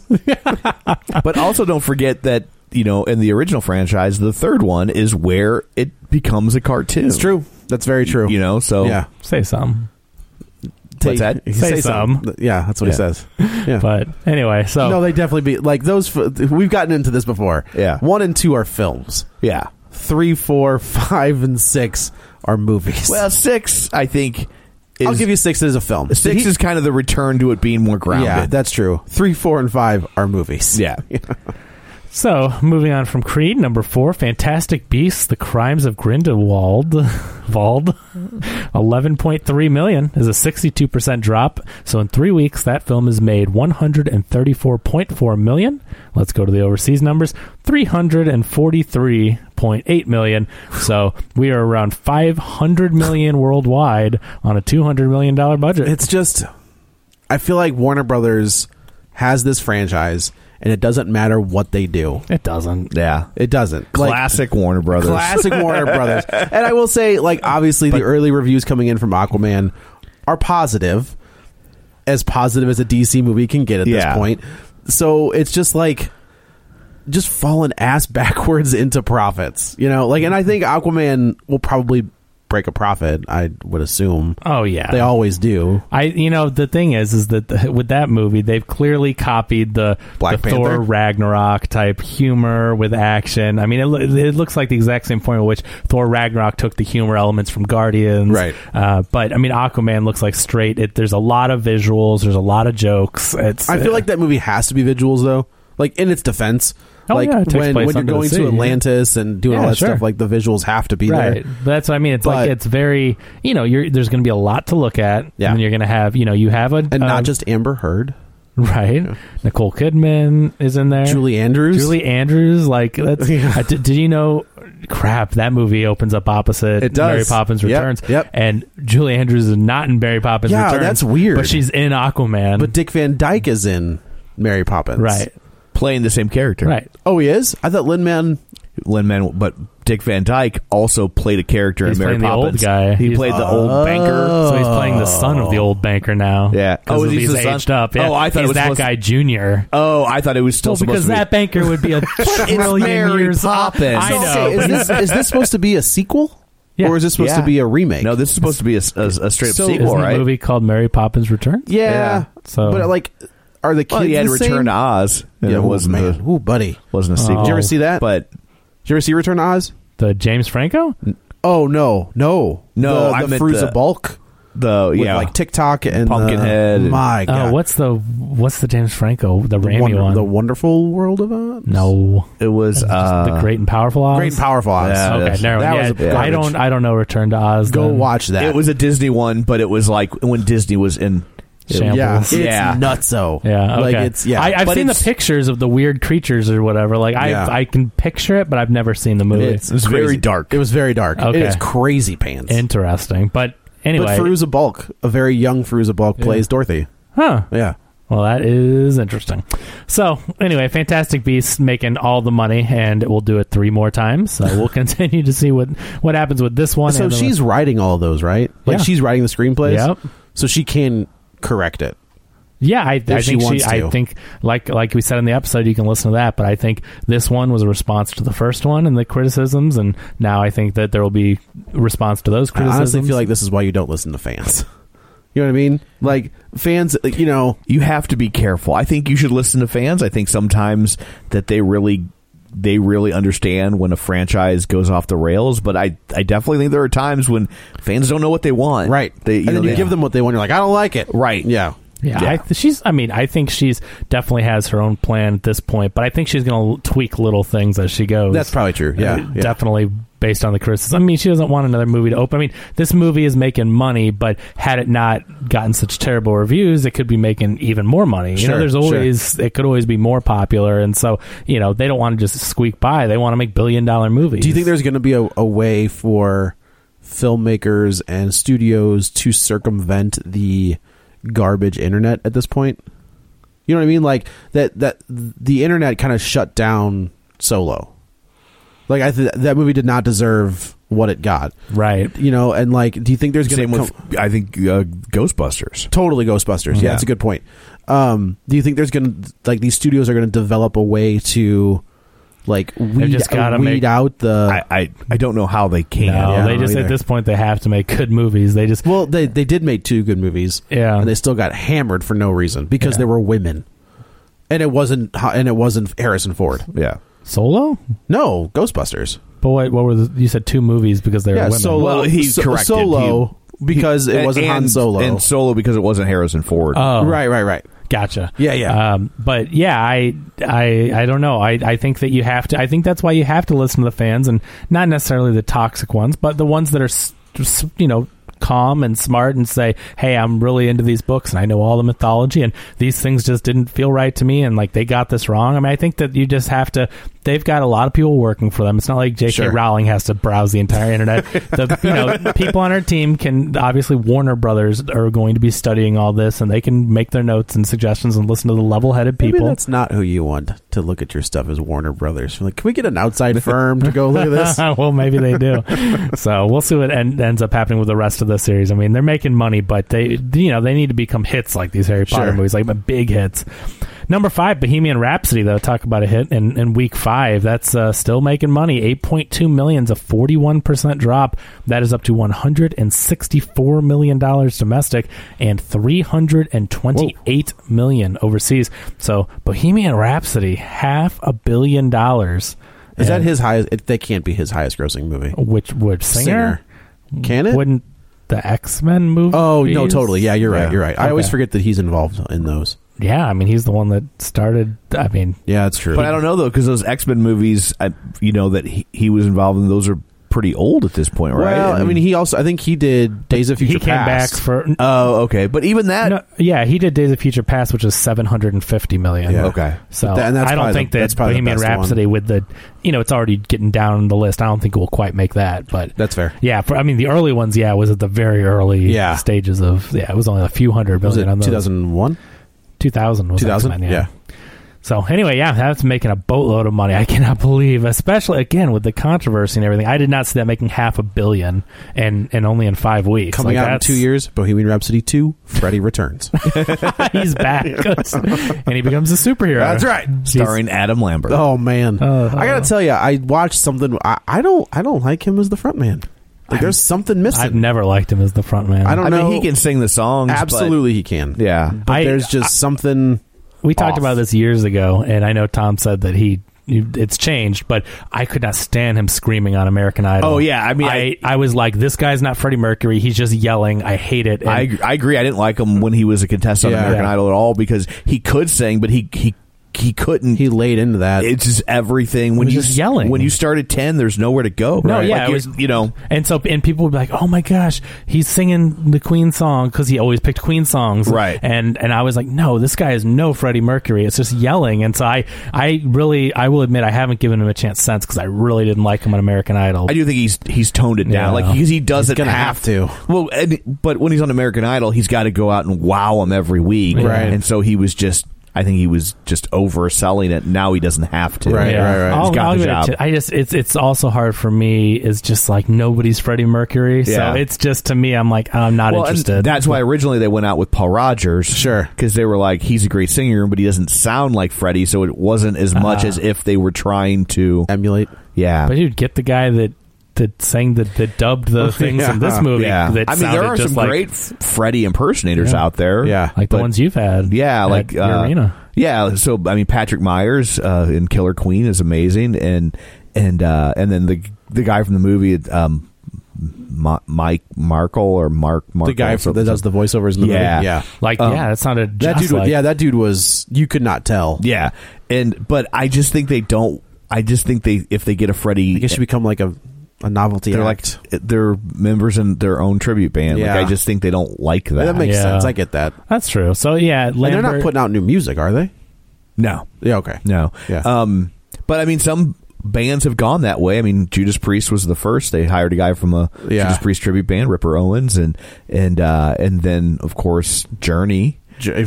But also don't forget that in the original franchise, the third one is where it becomes a cartoon. It's true. That's very true. So yeah, say something. What's that? Say some. Yeah, that's what he says. Yeah. But anyway, so no, they definitely be like those. We've gotten into this before. Yeah, 1 and 2 are films. Yeah, 3, 4, 5, and 6 are movies. Well, 6, I think. I'll give you 6 as a film. 6 is kind of the return to it being more grounded. Yeah, that's true. 3, 4, and 5 are movies. Yeah. So, moving on from Creed, number 4, Fantastic Beasts: The Crimes of Grindelwald. 11.3 million is a 62% drop. So in 3 weeks, that film has made 134.4 million. Let's go to the overseas numbers. 343.8 million. So we are around 500 million worldwide on a $200 million budget. It's just, I feel like Warner Brothers has this franchise, and it doesn't matter what they do. It doesn't. Yeah. It doesn't. Classic Warner Brothers. Classic Warner Brothers. And I will say, like, obviously the early reviews coming in from Aquaman are positive. As positive as a DC movie can get at this point. So it's just like, just falling ass backwards into profits. You know, like, and I think Aquaman will probably break a profit, I would assume. Oh yeah, they always do. The thing is that with that movie, they've clearly copied the Thor Ragnarok type humor with action. I mean, it looks like the exact same formula, which Thor Ragnarok took the humor elements from Guardians, right? But I mean, Aquaman looks like straight. There's a lot of visuals. There's a lot of jokes. I feel like that movie has to be visuals, though. Like, in its defense. Like, when you're going to Atlantis and doing all that stuff, like, the visuals have to be there. That's what I mean. It's like, it's very, there's going to be a lot to look at. Yeah. And you're going to have, you have a... And not just Amber Heard. Right. Yeah. Nicole Kidman is in there. Julie Andrews, like, that's... did you know... Crap, that movie opens up opposite Mary Poppins Returns. Yep. And Julie Andrews is not in Mary Poppins Returns. Yeah, that's weird. But she's in Aquaman. But Dick Van Dyke is in Mary Poppins. Right. Playing the same character. Right. Oh, he is? I thought Lin-Man, but Dick Van Dyke also played a character in Mary Poppins. The old guy. He played the old banker. So he's playing the son of the old banker now. Yeah. Oh, he's aged up. Yeah. Oh, I thought he's it was that guy Junior. Oh, I thought it was still supposed to be. Because that banker would be a trillion years off. I know. Is this supposed to be a sequel? Yeah. Or is this supposed to be a remake? No, this is supposed to be a straight up sequel, isn't right? A movie called Mary Poppins Returns? Yeah. So, but like, are the kids he had the Return same? to Oz. And it wasn't buddy. Wasn't a sequel. Did you ever see that? But did you ever see Return to Oz? The James Franco? Oh no. I the meant Fruza Balk. With like TikTok and Pumpkinhead. My God. What's the James Franco? The Raimi one? The Wonderful World of Oz? No, it was the Great and Powerful Oz. Great and Powerful Oz. Yeah, okay, I don't know Return to Oz. Go watch that. It was a Disney one, but it was like when Disney was in shambles. It's nutso. Yeah, okay. Like it's I've seen the pictures of the weird creatures or whatever. Like I can picture it, but I've never seen the movie. It's very dark. It was very dark. Okay. It is crazy pants. Interesting, but anyway, but Fruza Balk, a very young Fruza Balk, plays Dorothy. Huh? Yeah. Well, that is interesting. So, anyway, Fantastic Beasts making all the money, and we'll do it 3 more times. So we'll continue to see what happens with this one. So she's writing all of those, right? Like she's writing the screenplays. Yep. So she can correct it. Yeah, I think like we said in the episode, you can listen to that. But I think this one was a response to the first one and the criticisms, and now I think that there will be a response to those criticisms. I honestly feel like this is why you don't listen to fans. You know what I mean? Like, fans, you have to be careful. I think you should listen to fans. I think sometimes that they really understand when a franchise goes off the rails, but I definitely think there are times when fans don't know what they want. Right. And then you give them what they want, you're like, I don't like it. Right. Yeah. Yeah, I think she's definitely has her own plan at this point, but I think she's going to tweak little things as she goes. That's probably true. Yeah, definitely based on the criticism. I mean, she doesn't want another movie to open. I mean, this movie is making money, but had it not gotten such terrible reviews, it could be making even more money. There's always it could always be more popular, and so they don't want to just squeak by. They want to make billion-dollar movies. Do you think there's going to be a way for filmmakers and studios to circumvent the garbage internet at this point? You know what I mean? Like that the internet kind of shut down Solo. Like that movie did not deserve what it got. Right. And like, do you think there's going to I think Ghostbusters. Totally Ghostbusters. Yeah, that's a good point. Do you think there's going to these studios are going to develop a way to weed out the... I don't know how they can. No, they just at this point they have to make good movies. They did make 2 good movies. Yeah, and they still got hammered for no reason because there were women, and it wasn't Harrison Ford. Yeah, Solo? No, Ghostbusters. But what were you said 2 movies because they were women? Solo. Well, he's corrected. Solo because it wasn't Han Solo, and Solo because it wasn't Harrison Ford. Oh, right. Gotcha. Yeah. But yeah, I don't know. I think that you have to. I think that's why you have to listen to the fans, and not necessarily the toxic ones, but the ones that are, calm and smart and say, hey, I'm really into these books and I know all the mythology, and these things just didn't feel right to me, and like they got this wrong. I mean, I think that you just have to. They've got a lot of people working for them. It's not like J.K. Rowling has to browse the entire internet. People on her team can, obviously Warner Brothers are going to be studying all this, and they can make their notes and suggestions and listen to the level-headed people. Maybe that's not who you want to look at your stuff as Warner Brothers. Like, can we get an outside firm to go look at this? Well, maybe they do. So we'll see what ends up happening with the rest of the series. I mean, they're making money, but they need to become hits like these Harry Potter movies, like big hits. Number 5, Bohemian Rhapsody, though. Talk about a hit in week 5. That's still making money. $8.2 million is a 41% drop. That is up to $164 million domestic and $328 million overseas. So Bohemian Rhapsody, $500 million. Is that his highest? That can't be his highest grossing movie. Which singer? Can it? Wouldn't the X-Men movie? Oh, no, totally. Yeah, you're right. You're right. Okay. I always forget that he's involved in those. Yeah, I mean, he's the one that started. I mean, yeah, that's true. But I don't know though, because those X-Men movies, that he was involved in, those are pretty old at this point, right? Well, I mean, I think he did Days of Future Past. He came back for. Oh, okay, but even that, he did Days of Future Past, which is $750 million. Yeah. Okay, so I don't think that Bohemian Rhapsody with the, it's already getting down the list. I don't think it will quite make that, but that's fair. Yeah, the early ones, was at the very early stages of. Yeah, it was only a few $100 million on those. 2001. 2000 was 2000? X-Men, yeah. So anyway, that's making a boatload of money. I cannot believe, especially again with the controversy and everything. I did not see that making $500 million and only in 5 weeks. Coming out in 2 years, Bohemian Rhapsody 2, Freddy returns. He's back and he becomes a superhero. That's right, starring Adam Lambert. Oh man, I gotta tell you, I watched something. I don't like him as the front man. Like, there's something missing. I've never liked him as the front man. I don't know. I mean, he can sing the songs. Absolutely, he can. Yeah, but there's just something. We talked about this years ago, and I know Tom said that it's changed, but I could not stand him screaming on American Idol. Oh yeah, I mean, I was like, this guy's not Freddie Mercury. He's just yelling. I hate it. I agree. I didn't like him when he was a contestant on American Idol at all, because he could sing, but he couldn't. He laid into that. It's just everything. When you just yelling. When you start at 10, there's nowhere to go. No, right? yeah, like it was, and people would be like, "Oh my gosh, he's singing the Queen song," because he always picked Queen songs, right? And I was like, "No, this guy is no Freddie Mercury. It's just yelling." And so I will admit I haven't given him a chance since, because I really didn't like him on American Idol. I do think he's toned it down, because he doesn't have to. Well, but when he's on American Idol, he's got to go out and wow them every week, right? And so he was just. I think he was just overselling it. Now he doesn't have to. Right. I'll give it it's also hard for me. It's just like nobody's Freddie Mercury. So it's just, to me, I'm like, I'm not interested. That's why originally they went out with Paul Rodgers. Sure. Because they were like, he's a great singer, but he doesn't sound like Freddie. So it wasn't as much as if they were trying to emulate. Yeah. But you'd get the guy that sang that dubbed the things in this movie. Yeah. That there are some great Freddie impersonators out there. Yeah. Like the ones you've had. Yeah. Like your arena. Yeah. So, Patrick Myers in Killer Queen is amazing. And then the guy from the movie, Mike Markle or Mark the guy that does the voiceovers in the movie. Yeah. That sounded that dude. like. Yeah, that dude was, you could not tell. Yeah. But I just think if they get a Freddie, I guess you become like a novelty they're act. They're members in their own tribute band. Yeah. Like, I just think they don't like that. That makes sense. I get that. That's true. So yeah, and they're not putting out new music, are they? No. Yeah. Okay. No. Yeah. But some bands have gone that way. Judas Priest was the first. They hired a guy from a Judas Priest tribute band, Ripper Owens, and then of course Journey.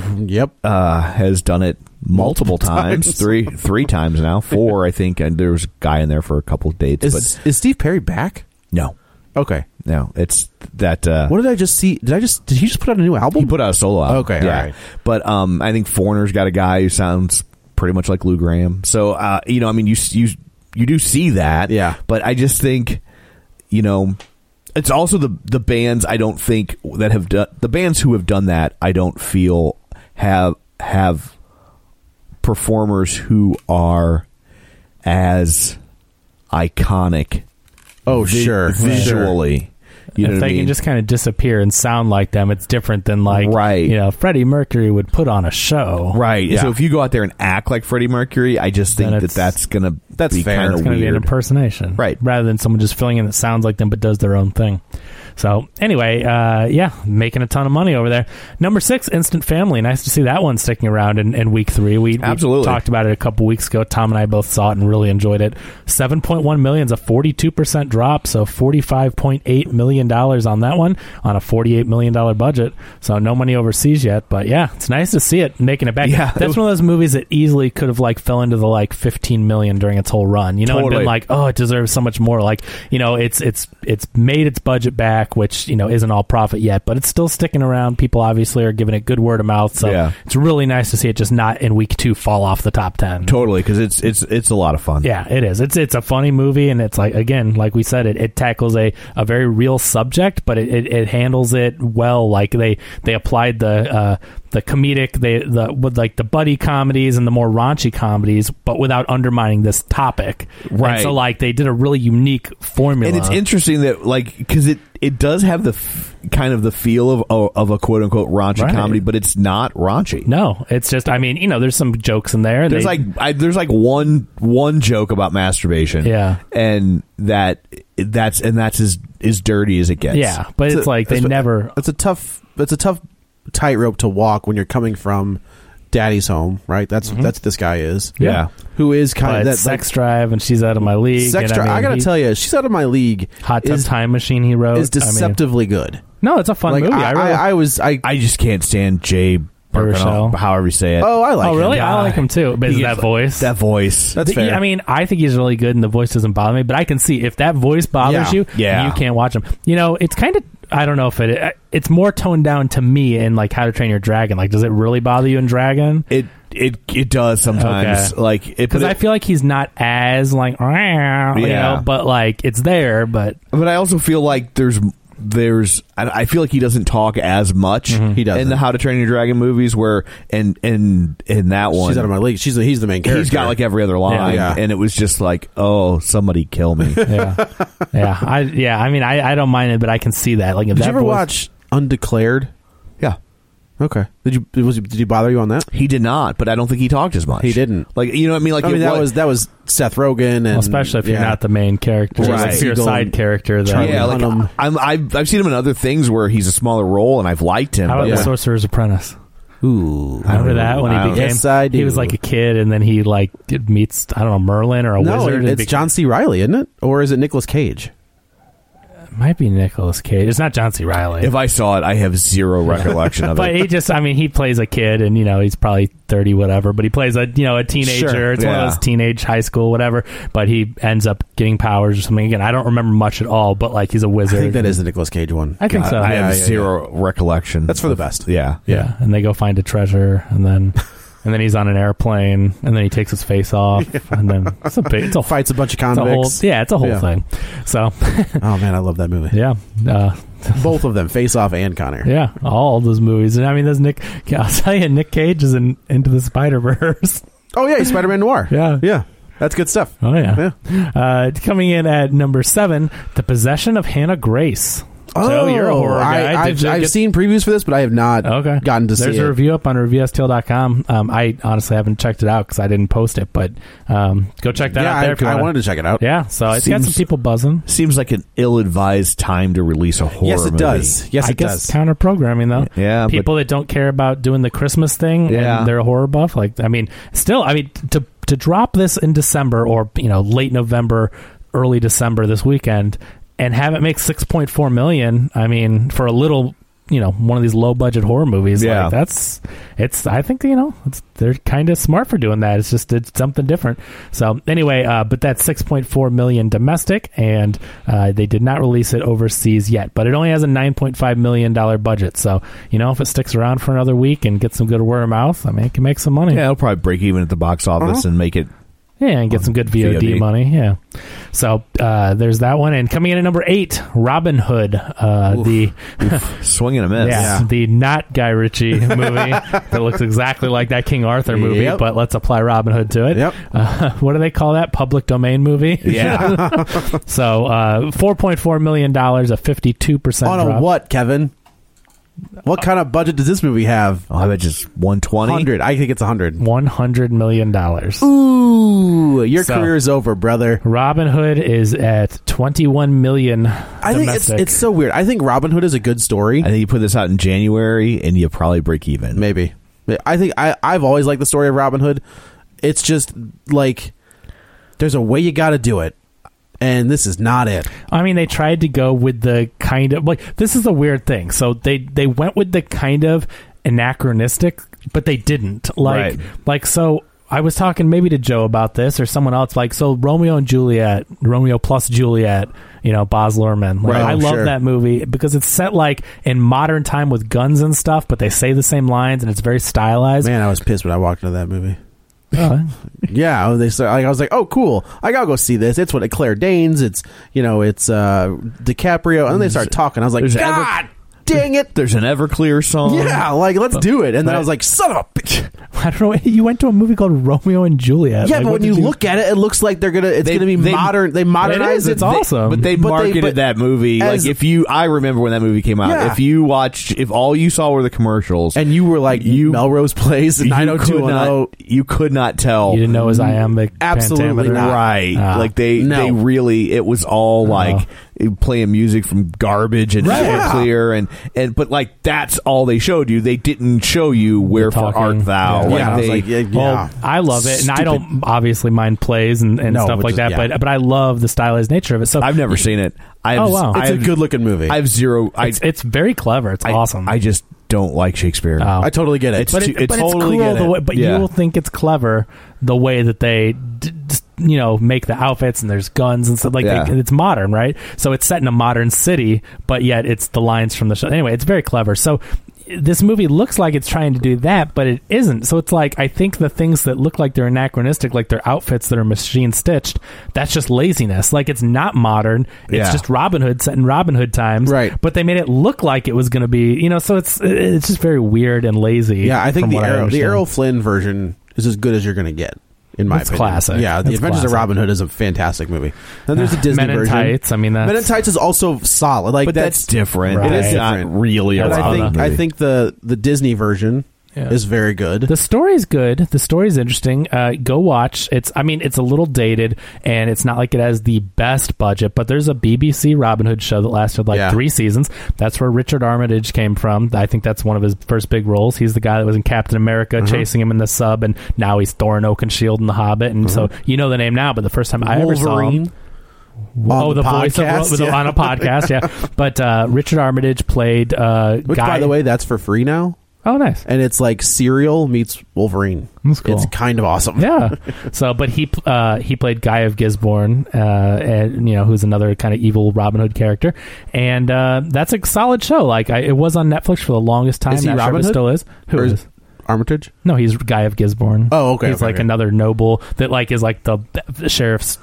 Has done it multiple times. three times now, 4 I think, and there was a guy in there for a couple of dates. Is Steve Perry back? No. Okay. No, it's that. What did I just see? Did he just put out a new album? He put out a solo album. Okay, yeah. all right. But I think Foreigner's got a guy who sounds pretty much like Lou Gramm. So you do see that. Yeah. But I just think, it's also the bands I don't think that have done, the bands who have done that, I don't feel have performers who are as iconic. Oh, sure. Visually. You know if what I they mean? can just kind of disappear and sound like them, it's different than like, right. Freddie Mercury would put on a show. Right. Yeah. So if you go out there and act like Freddie Mercury, I just think that's going to be kind of It's going to be an weird. impersonation. Right. Rather than someone just filling in that sounds like them but does their own thing. So anyway, making a ton of money over there. Number 6, Instant Family. Nice to see that one sticking around in week 3. We talked about it a couple weeks ago. Tom and I both saw it and really enjoyed it. $7.1 million is a 42% drop, so $45.8 million on that one on a $48 million budget. So no money overseas yet, but yeah, it's nice to see it making it back. Yeah. That's one of those movies that easily could have like fell into the like 15 million during its whole run, and been like, oh, it deserves so much more. Like, it's made its budget back, which isn't all profit yet, but it's still sticking around. People obviously are giving it good word of mouth, so it's really nice to see it just not in week 2 fall off the top 10. Totally, because it's a lot of fun. Yeah, it is. It's a funny movie, and it's like, again, like we said, it tackles a very real subject, but it handles it well. Like they applied the comedic, with like the buddy comedies and the more raunchy comedies, but without undermining this topic. Right. And so like they did a really unique formula. And it's interesting that because it does have the kind of the feel of a quote unquote raunchy comedy, but it's not raunchy. No, it's just, there's some jokes in there. There's like one joke about masturbation. Yeah. And that's as dirty as it gets. Yeah. But it's a tough tightrope to walk when you're coming from daddy's home, right? That's this guy is. Yeah. Who is kind of that Sex Drive, and She's Out of My League. Sex Drive. I gotta tell you, She's Out of My League. Hot Tub Time Machine he wrote is deceptively good. No, it's a fun movie. I just can't stand Jay Baruchel, however you say it. Oh, I like him. Oh, really? Yeah. I like him too. But is that voice? That voice. That's fair. I think he's really good, and the voice doesn't bother me. But I can see if that voice bothers you, you can't watch him. It's kind of, I don't know if it's more toned down to me in like How to Train Your Dragon. Like, does it really bother you in Dragon? It does sometimes. Okay. Like, because I feel like he's not as like, but like it's there. But I also feel like I feel like he doesn't talk as much. He doesn't. In the How to Train Your Dragon movies, where in that one, She's Out of My League. He's the main character. He's got like every other line, and it was just like, oh, somebody kill me. I don't mind it, but I can see that. Like, did you ever watch Undeclared? Yeah. Okay. Did he bother you on that? He did not, but I don't think he talked as much. He didn't. Like, you know what I mean? Like, that was Seth Rogen, and especially if you're not the main character, right? If you're a side character. I've seen him in other things where he's a smaller role, and I've liked him. How about The Sorcerer's Apprentice? Ooh, remember that when he became? Yes, I do. He was like a kid, and then he like meets Merlin or a wizard. It's John C. Reilly, isn't it? Or is it Nicolas Cage? Might be Nicolas Cage. It's not John C. Reilly. If I saw it, I have zero recollection of it. But he plays a kid, and he's probably 30, whatever. But he plays a teenager. Sure. It's one of those teenage high school, whatever. But he ends up getting powers or something. Again, I don't remember much at all. But like he's a wizard. I think that is the Nicolas Cage one. I think so. I have zero recollection. That's for the best. Yeah. And they go find a treasure, and then. And then he's on an airplane, and then he takes his face off, and then fights a bunch of convicts. It's a whole thing. So, oh man, I love that movie. Yeah, both of them, Face Off and Con Air. Yeah, all those movies. And I mean, there's Nick. I'll tell you, Nick Cage is Into the Spider-Verse. Oh yeah, he's Spider-Man Noir. Yeah. That's good stuff. Oh yeah. Coming in at number 7, The Possession of Hannah Grace. So you're a horror guy. I've seen previews for this, but I have not gotten to see it. There's a review up on reviewstl.com. I honestly haven't checked it out because I didn't post it, but go check that out there if you want. I wanted to check it out. Yeah, so it's got some people buzzing. Seems like an ill-advised time to release a horror movie. Does. Yes, it does. Counter-programming, though. Yeah, people that don't care about doing the Christmas thing and they're a horror buff. To drop this in December or late November, early December this weekend, and have it make $6.4 million. I mean, for a little, one of these low budget horror movies, like I think they're kind of smart for doing that. It's something different. So anyway, but that's $6.4 million domestic, and they did not release it overseas yet. But it only has a $9.5 million budget. So if it sticks around for another week and gets some good word of mouth, I mean, it can make some money. Yeah, it'll probably break even at the box office and make it Yeah, and get some good VOD money. Yeah. So there's that one. And coming in at number 8, Robin Hood. The swing and a miss. Yeah, the not Guy Ritchie movie that looks exactly like that King Arthur movie, but let's apply Robin Hood to it. Yep. What do they call that? Public domain movie? Yeah. So $4.4 million, a 52% on drop. a what, Kevin? What kind of budget does this movie have? I bet just 120. 100. I think it's 100. $100 million. Ooh, your career is over, brother. Robin Hood is at $21 million. I think it's so weird. I think Robin Hood is a good story. I think you put this out in January and you probably break even. Maybe. I think I've always liked the story of Robin Hood. It's just like there's a way you got to do it. And this is not it. I mean, they tried to go with the kind of like this is a weird thing. So they went with the kind of anachronistic, but they didn't. Like so I was talking maybe to Joe about this or someone else. Like so, Romeo plus Juliet. You know, Baz Luhrmann. Like, I love that movie because it's set like in modern time with guns and stuff, but they say the same lines and it's very stylized. Man, I was pissed when I walked into that movie. Yeah, they start, like, I was like, oh cool, I gotta go see this. It's what Claire Danes, it's DiCaprio, and then they start talking. I was like, God dang it, there's an Everclear song. Yeah, like let's do it. And then I was like, son of a bitch. I don't know. You went to a movie called Romeo and Juliet. Yeah, like, but when you look at it, it looks like it's gonna be modern. They modernize it. It's awesome. But they marketed that movie like I remember when that movie came out. Yeah. If all you saw were the commercials, and you were like Melrose Place and 90210, you could not tell. You didn't know it was iambic. Absolutely not. Right. Like they really, it was all like playing music from Garbage and Everclear but like that's all they showed you. They didn't show you Wherefore Art Thou. Well, I love it, and I don't obviously mind plays and stuff like that. But I love the stylized nature of it. So I've never seen it. It's a good looking movie. I have zero. It's very clever. It's awesome. I just don't like Shakespeare. I totally get it. It's totally cool. You will think it's clever the way that they make the outfits and there's guns and stuff like that. It's modern, right? So it's set in a modern city, but yet it's the lines from the show. Anyway, it's very clever. So this movie looks like it's trying to do that, but it isn't. So it's like, I think the things that look like they're anachronistic, like their outfits that are machine stitched, that's just laziness. Like it's not modern. It's just Robin Hood set in Robin Hood times. Right. But they made it look like it was going to be, so it's just very weird and lazy. Yeah, I think the Errol Flynn version is as good as you're going to get. In my opinion. Classic. Yeah, The Adventures of Robin Hood is a fantastic movie. Then there's the Disney Men in version. Tights. I mean, Men in Tights is also solid. Like, but that's different. Right. It is not really a Robin Hood. I think the Disney version is very good. The story's good. The story's interesting. Go watch. It's a little dated, and it's not like it has the best budget, but there's a BBC Robin Hood show that lasted 3 seasons. That's where Richard Armitage came from. I think that's one of his first big roles. He's the guy that was in Captain America, chasing him in the sub, and now he's Thor and Oakenshield in The Hobbit, and so you know the name now, but the first time I ever saw him... the voice on a podcast, yeah. But Richard Armitage played which, by the way, that's for free now. Oh, nice. And it's like Serial meets Wolverine. That's cool. It's kind of awesome. Yeah. So, but he played Guy of Gisborne, and who's another kind of evil Robin Hood character, and that's a solid show. Like it was on Netflix for the longest time. Is he Robin Hood? Still is. Who is? Armitage? No, he's Guy of Gisborne. Oh, okay. He's another noble that is like the sheriff's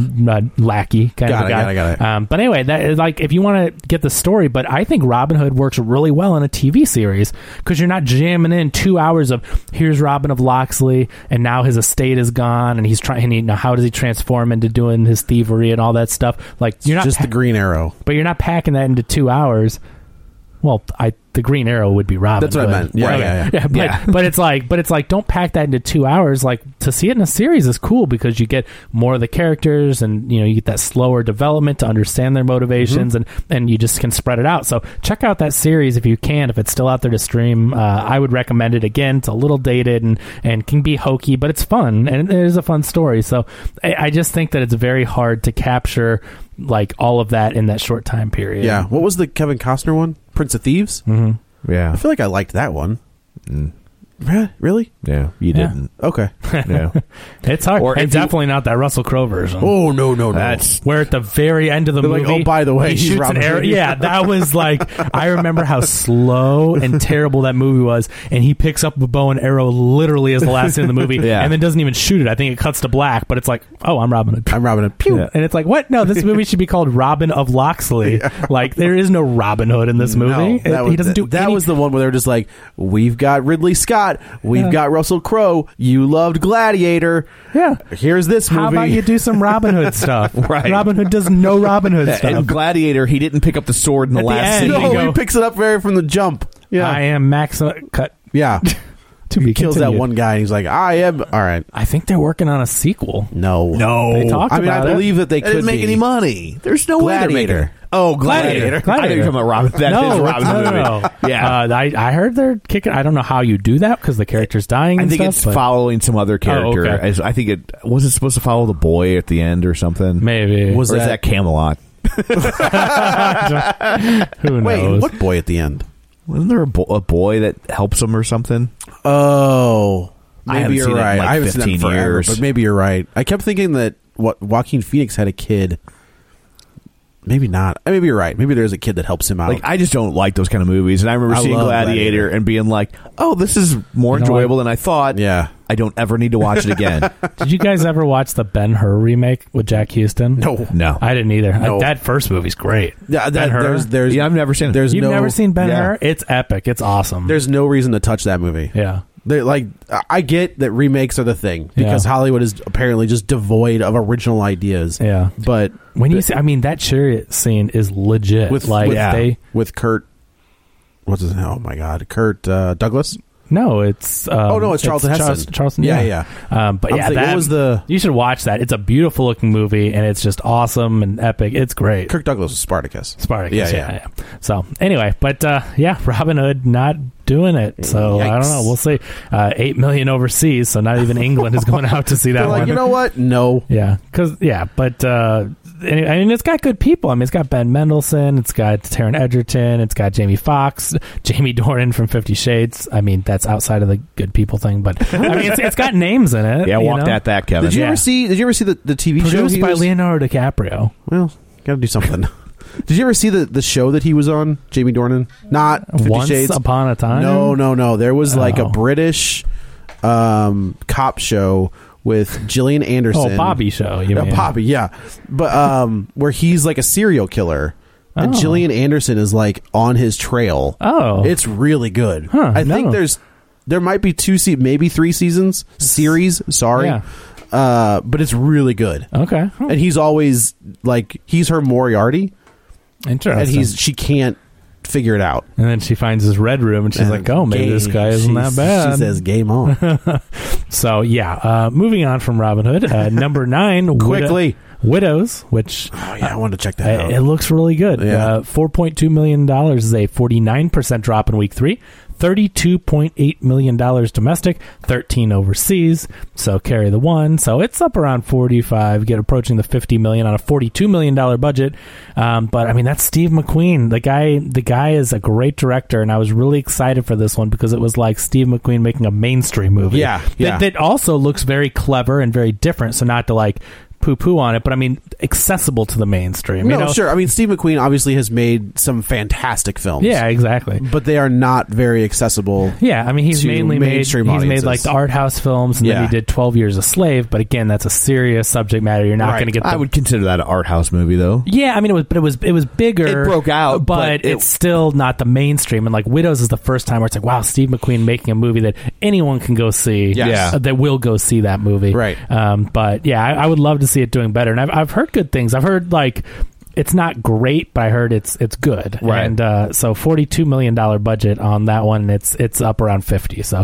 lackey kind of guy. Got it. But anyway, that is if you want to get the story, but I think Robin Hood works really well in a TV series because you're not jamming in 2 hours of here's Robin of Locksley and now his estate is gone and he's trying. How does he transform into doing his thievery and all that stuff? Like you're not just the Green Arrow, but you're not packing that into 2 hours. Well, the Green Arrow would be Robin. That's what I meant. Yeah. But it's like, don't pack that into 2 hours. Like to see it in a series is cool because you get more of the characters and you get that slower development to understand their motivations and you just can spread it out. So check out that series if you can, if it's still out there to stream. I would recommend it. Again, it's a little dated and can be hokey, but it's fun and it is a fun story. So I just think that it's very hard to capture like all of that in that short time period. Yeah. What was the Kevin Costner one? Prince of Thieves? Mm-hmm. Yeah. I feel like I liked that one. Really? Yeah, you didn't. Okay. Yeah. It's hard. Or It's definitely not that Russell Crowe version. Oh, no. That's where at the very end of the movie, like, oh, by the way, he he's shoots an Robin arrow. Hood. Yeah, that was like, I remember how slow and terrible that movie was, and he picks up a bow and arrow literally as the last scene of the movie, Yeah. and then doesn't even shoot it. I think it cuts to black, but it's like, oh, I'm Robin Hood. I'm Robin Hood. Pew. Yeah. And it's like, what? No, this movie should be called Robin of Locksley. Like, there is no Robin Hood in this movie. No, He doesn't do that any- was the one where they're just like, we've got Ridley Scott, we've got Russell Crowe, you loved Gladiator. Yeah. Here's this movie. How about you do some Robin Hood stuff? Right. Robin Hood does no Robin Hood stuff. And Gladiator, he didn't pick up the sword in the At the last end, scene. you No, go- he picks it up very from the jump. Yeah. I am Max. Cut. Yeah. To be He kills that continued. one guy and he's like, I am. All right. I think they're working on a sequel. No. They talked I mean, about I it. believe that they It could didn't make be. any money. There's no way they're making Gladiator. it. Oh, Gladiator. Gladiator. I think you're talking about Robin. That is Robin Hood movie. No. Yeah. I heard they're kicking. I don't know how you do that because the character's dying. I And think stuff, it's but following some other character. okay. I think it was it supposed to follow the boy at the end or something. maybe Was Or is that- that Camelot? who knows? Wait, what boy at the end? Wasn't there a boy that helps him or something? Oh. I haven't Maybe you're seen it in, right. like, I haven't seen that in 15 forever, years. but maybe you're right. I kept thinking that Joaquin Phoenix had a kid. Maybe not. Maybe you're right. Maybe there's a kid that helps him out. Like I just don't like those kind of movies, and I remember I seeing love Gladiator Gladiator. and being like, "Oh, this is more You know enjoyable what? than I thought." Yeah. I don't ever need to watch it again. Did you guys ever watch the Ben-Hur remake with Jack Houston? No. I didn't either. No. That first movie's great. Yeah, Ben-Hur. there's Yeah, I've never seen it. There's You've no, never seen Ben-Hur? Yeah. It's epic. It's awesome. There's no reason to touch that movie. yeah. I get that remakes are the thing because Yeah. Hollywood is apparently just devoid of original ideas. Yeah. But When you see, I mean, that chariot scene is legit. with like they. with Kurt, what's his name? Oh my God, Kurt Douglas. No, it's No, it's Charlton Heston. Charlton, Yeah. But I'm yeah, thinking, that what was the you should watch that. It's a beautiful looking movie, and it's just awesome and epic. It's great. Kirk Douglas was Spartacus. Spartacus, Yeah. yeah. So anyway, but Robin Hood not doing it. So I don't know. We'll see. 8 million overseas, so not even England is going out to see that They're like, one. you know what? No. Yeah, but I mean, it's got good people. I mean, it's got Ben Mendelsohn, it's got Taron Egerton, it's got Jamie Foxx, Jamie Dornan from 50 Shades. I mean, that's outside of the good people thing, but I mean, it's got names in it. Yeah, you walk know? that, Kevin. Did you Yeah. ever see the TV show? Produced he by was- Leonardo DiCaprio. Well, gotta do something. Did you ever see the show that he was on, Jamie Dornan? Not 50 Once Shades. Upon a Time. No. There was like a Oh. British cop show with Gillian Anderson. Oh, Bobby show. You mean? Bobby, yeah. But where he's like a serial killer. And Oh. Gillian Anderson is like on his trail. Oh. It's really good. Huh, I think no. there might be maybe 3 seasons series. Sorry, Yeah. but it's really good. Okay. And he's always like he's her Moriarty, Interesting. and she can't figure it out. And then she finds his red room, and she's like, "Oh, maybe this guy isn't that bad." She says, "Game on." So moving on from Robin Hood, number 9, Quickly. Widows, which Oh yeah, I wanted to check that out. it looks really good. Yeah. $4.2 million is a 49% drop in week 3. $32.8 million domestic, 13 overseas. So carry the one. So it's up around 45, get approaching the 50 million on a $42 million budget. But I mean, that's Steve McQueen. The guy is a great director, and I was really excited for this one because it was like Steve McQueen making a mainstream movie. Yeah. That also looks very clever and very different. So not to like poo-poo on it, but I mean accessible to the mainstream. No, you know? sure. I mean, Steve McQueen obviously has made some fantastic films. Yeah, exactly. but they are not very accessible. Yeah, I mean, he's to mainly made mainstream he's made audiences. like the art house films, and then Yeah. he did 12 Years a Slave. But again, that's a serious subject matter. You're not Right. going to get. I would consider that an art house movie, though. Yeah, I mean, it was bigger. It broke out, but but it's still not the mainstream. And like Widows is the first time where it's like, wow, Steve McQueen making a movie that anyone can go see. Yes. Yeah. That will go see that movie. Right. But yeah, I would love to see it doing better. And I've heard good things. I've heard like it's not great, but I heard it's good. Right. And so $42 million budget on that one. And it's up around 50. So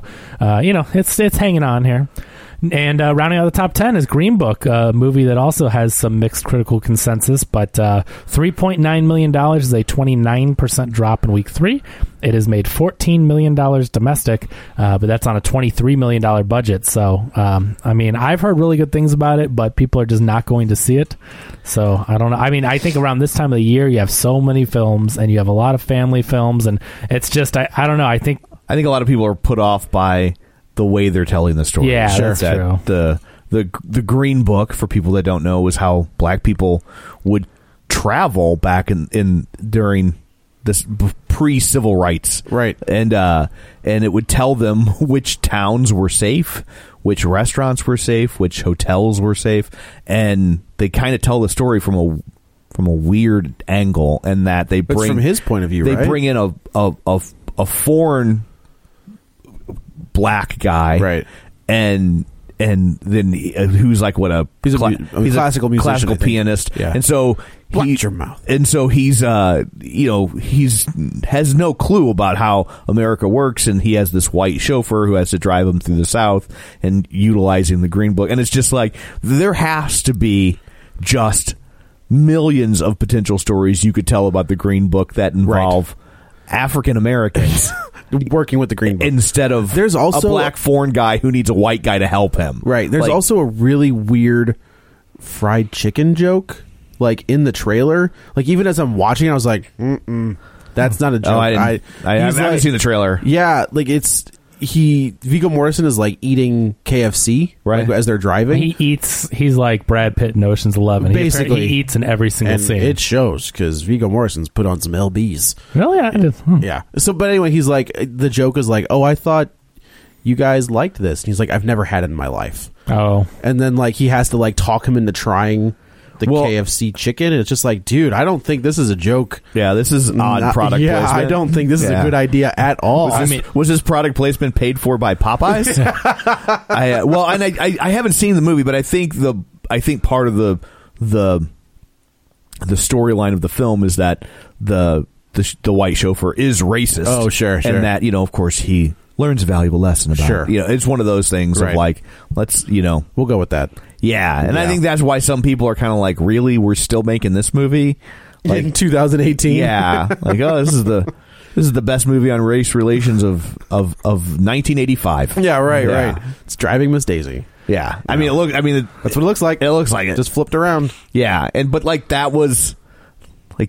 it's hanging on here. And rounding out the top 10 is Green Book, a movie that also has some mixed critical consensus, but $3.9 million is a 29% drop in week 3. It has made $14 million domestic, but that's on a $23 million budget. So, I mean, I've heard really good things about it, but people are just not going to see it. So, I don't know. I mean, I think around this time of the year, you have so many films, and you have a lot of family films, and it's just, I don't know. I think a lot of people are put off by the way they're telling the story. Yeah, that's true. The Green Book, for people that don't know, was how black people would travel back in during this pre-civil rights, right? And it would tell them which towns were safe, which restaurants were safe, which hotels were safe, and they kind of tell the story from a weird angle, and that they bring from his point of view. They right? bring in a foreign black guy, right? And then who's like he's a classical musician, classical pianist, yeah. And so watch your mouth. And so he's has no clue about how America works, and he has this white chauffeur who has to drive him through the South and utilizing the Green Book. And it's just like there has to be just millions of potential stories you could tell about the Green Book that involve African Americans working with the Green Book instead of there's also a black foreign guy who needs a white guy to help him. Right. There's also a really weird fried chicken joke, like in the trailer. Like even as I'm watching, I was like, that's not a joke. Oh, I haven't seen the trailer. Yeah, like Viggo Mortensen is like eating KFC right as they're driving. He's like Brad Pitt in Ocean's 11. Basically, he eats in every single scene. It shows because Viggo Mortensen's put on some LBs. Really? Yeah. So, but anyway, he's like, the joke is like, oh, I thought you guys liked this, and he's like, I've never had it in my life. Oh, and then like he has to like talk him into trying the KFC chicken, and it's just like, dude, I don't think this is a joke. Yeah, this is odd product placement. I don't think this is a good idea at all. Was this product placement paid for by Popeyes? I haven't seen the movie, but I think part of the storyline of the film is that the white chauffeur is racist. Oh, sure. And that, of course, he learns a valuable lesson about it. It's one of those things of like, let's, we'll go with that. Yeah, and I think that's why some people are kind of like, really, we're still making this movie like in 2018. Yeah, like, oh, this is the best movie on race relations of 1985. Yeah, right. It's Driving Miss Daisy. Yeah, that's what it looks like. It looks like it just flipped around. Yeah, but like that was like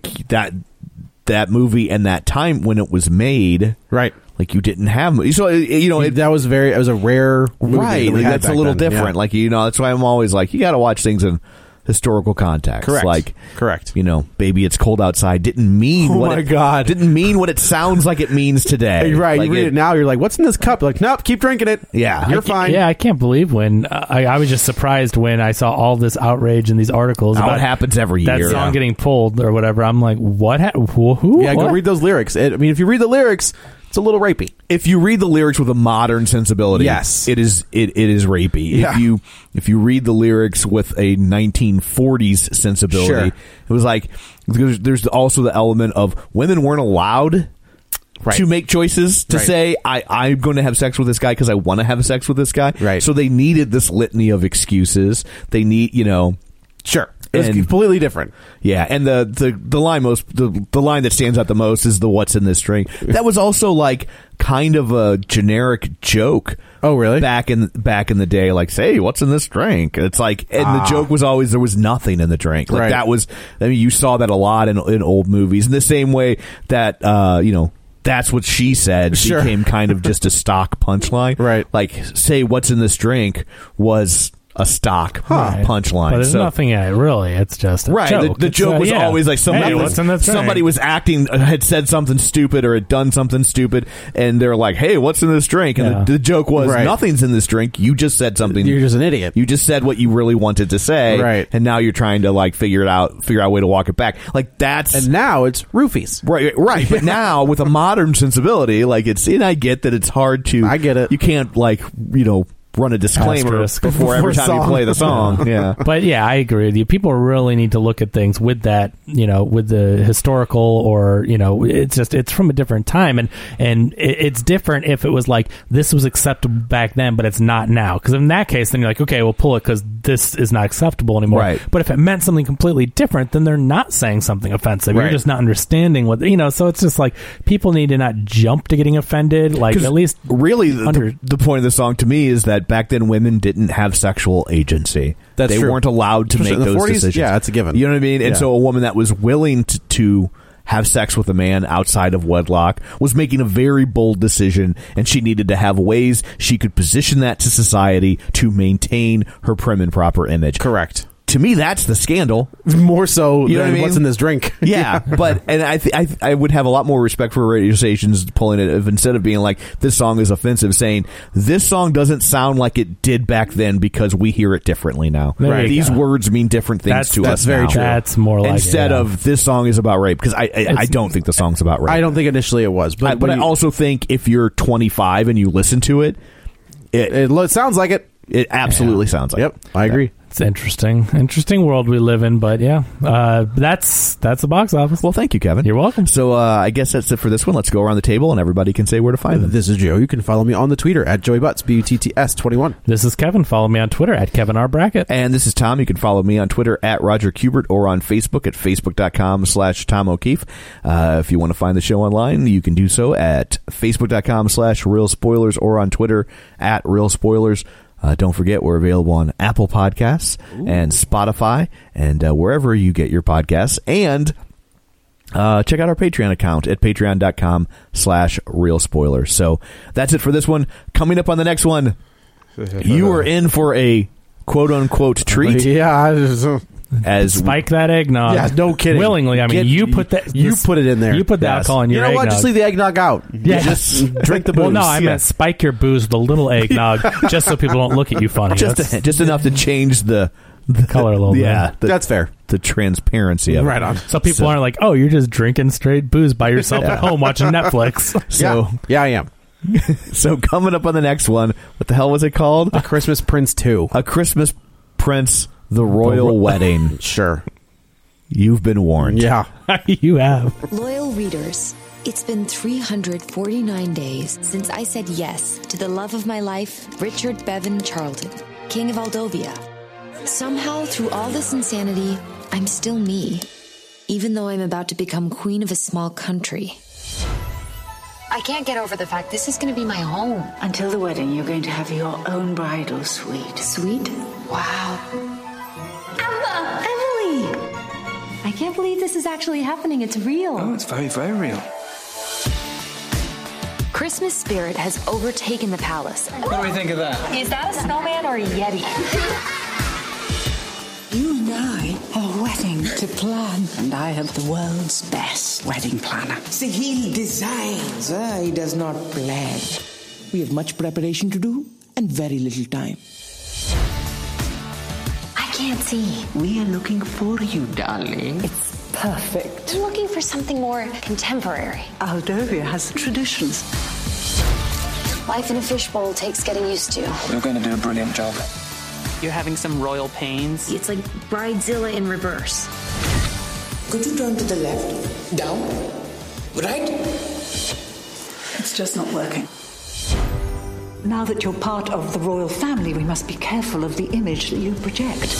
that movie and that time when it was made, right? Like you didn't have, so that was it was a rare movie, right? Like that's a little different. Yeah. Like that's why I'm always like, you got to watch things in historical context. Correct. Like correct. Baby, it's cold outside didn't mean didn't mean what it sounds like it means today. Right. Like you read it now, you're like, what's in this cup? You're like, nope, keep drinking it. Yeah, you're fine. Yeah, I can't believe when I was just surprised when I saw all this outrage in these articles about what happens every year. That song getting pulled or whatever. I'm like, what? Who? Yeah, go read those lyrics. I mean, if you read the lyrics, it's a little rapey. If you read the lyrics with a modern sensibility, yes, it is rapey. Yeah. If you read the lyrics with a 1940s sensibility, it was like, there's also the element of women weren't allowed to make choices to say, I'm going to have sex with this guy because I want to have sex with this guy. Right. So they needed this litany of excuses. They need, Sure. It was completely different. Yeah, and the line that stands out the most is the "What's in this drink." That was also like kind of a generic joke. Oh, really? Back in the day, like, say, "What's in this drink?" It's like, and the joke was always there was nothing in the drink. Like that was, you saw that a lot in old movies. In the same way that that's what she said became kind of just a stock punchline. Right. Like, say, "What's in this drink?" was a stock punchline. But there's nothing in it, really. It's just a joke. The joke was always like somebody was acting, had said something stupid or had done something stupid, and they're like, "Hey, what's in this drink?" And the joke was, nothing's in this drink. You just said something. You're just an idiot. You just said what you really wanted to say, right? And now you're trying to like figure out a way to walk it back. Like that's and now it's roofies, right. But now with a modern sensibility, like and I get that it's hard to. I get it. You can't like run a disclaimer before every time you play the song. Yeah. But yeah, I agree with you. People really need to look at things with that, with the historical or, it's from a different time. And it's different if it was like, this was acceptable back then, but it's not now. Because in that case, then you're like, okay, we'll pull it because this is not acceptable anymore. Right. But if it meant something completely different, then they're not saying something offensive. You're just not understanding what, so it's just like, people need to not jump to getting offended. Like at least really the point of the song to me is that back then women didn't have sexual agency. They weren't allowed to make those 40s, decisions. Yeah, that's a given. You know what I mean? And so a woman that was willing to have sex with a man outside of wedlock, was making a very bold decision, and she needed to have ways she could position that to society to maintain her prim and proper image. Correct. To me, that's the scandal. More so you know than what I mean? What's in this drink. Yeah, but and I would have a lot more respect for radio stations pulling it if instead of being like, this song is offensive, saying this song doesn't sound like it did back then because we hear it differently now. Right. These words mean different things to us. That's very now. true. That's more like instead of this song is about rape, because I don't think the song's about rape. I don't think initially it was, but I also think if you're 25 and you listen to it, it sounds like it. It absolutely sounds like it. I agree. It's interesting world we live in, but yeah, that's the box office. Well, thank you, Kevin. You're welcome. So I guess that's it for this one. Let's go around the table and everybody can say where to find them. This is Joe. You can follow me on the Twitter at JoeyButts, BUTTS21. This is Kevin. Follow me on Twitter at Kevin R. Brackett. And this is Tom. You can follow me on Twitter at Roger Kubert or on Facebook at Facebook.com/Tom O'Keefe. If you want to find the show online, you can do so at Facebook.com/Real Spoilers or on Twitter at Real Spoilers. Don't forget, we're available on Apple Podcasts and Spotify and wherever you get your podcasts. And check out our Patreon account at patreon.com/Real Spoilers. So that's it for this one. Coming up on the next one, you are in for a quote-unquote treat. Yeah, as spike that eggnog. Yeah, no kidding. Willingly. I mean, you put that. You put it in there. You put the alcohol in your eggnog. You know eggnog. what? Just leave the eggnog out. Yeah, just drink the booze. Well, no, I meant spike your booze with a little eggnog, just so people don't look at you funny. Just enough to change the color a little bit. Yeah, that's fair. The transparency of it. Right on. So people aren't like, oh, you're just drinking straight booze by yourself at home watching Netflix. So yeah, I am. So coming up on the next one, what the hell was it called? A Christmas Prince 2. A Christmas Prince, the Royal Wedding. Sure. You've been warned. Yeah. You have. Loyal readers, it's been 349 days since I said yes to the love of my life, Richard Bevan Charlton, King of Aldovia. Somehow, through all this insanity, I'm still me, even though I'm about to become queen of a small country. I can't get over the fact this is going to be my home. Until the wedding, you're going to have your own bridal suite. Suite? Wow. Emma! Emily! I can't believe this is actually happening. It's real. Oh, it's very, very real. Christmas spirit has overtaken the palace. What do we think of that? Is that a snowman or a Yeti? You and I have a wedding to plan, and I have the world's best wedding planner. See, he designs, he does not plan. We have much preparation to do and very little time. I can't see. We are looking for you, darling. It's perfect. I'm looking for something more contemporary. Aldovia has traditions. Life in a fishbowl takes getting used to. You're going to do a brilliant job. You're having some royal pains. It's like Bridezilla in reverse. Could you turn to the left? Down? Right? It's just not working. Now that you're part of the royal family, we must be careful of the image that you project.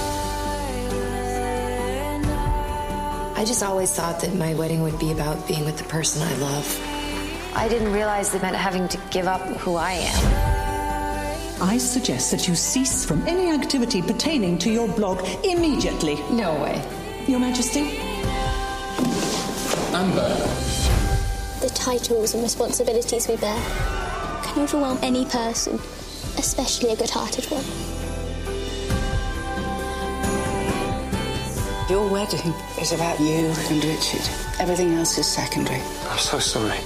I just always thought that my wedding would be about being with the person I love. I didn't realize it meant having to give up who I am. I suggest that you cease from any activity pertaining to your blog immediately. No way. Your Majesty? Amber. The titles and responsibilities we bear can overwhelm any person, especially a good-hearted one. Your wedding is about you and Richard. Everything else is secondary. I'm so sorry.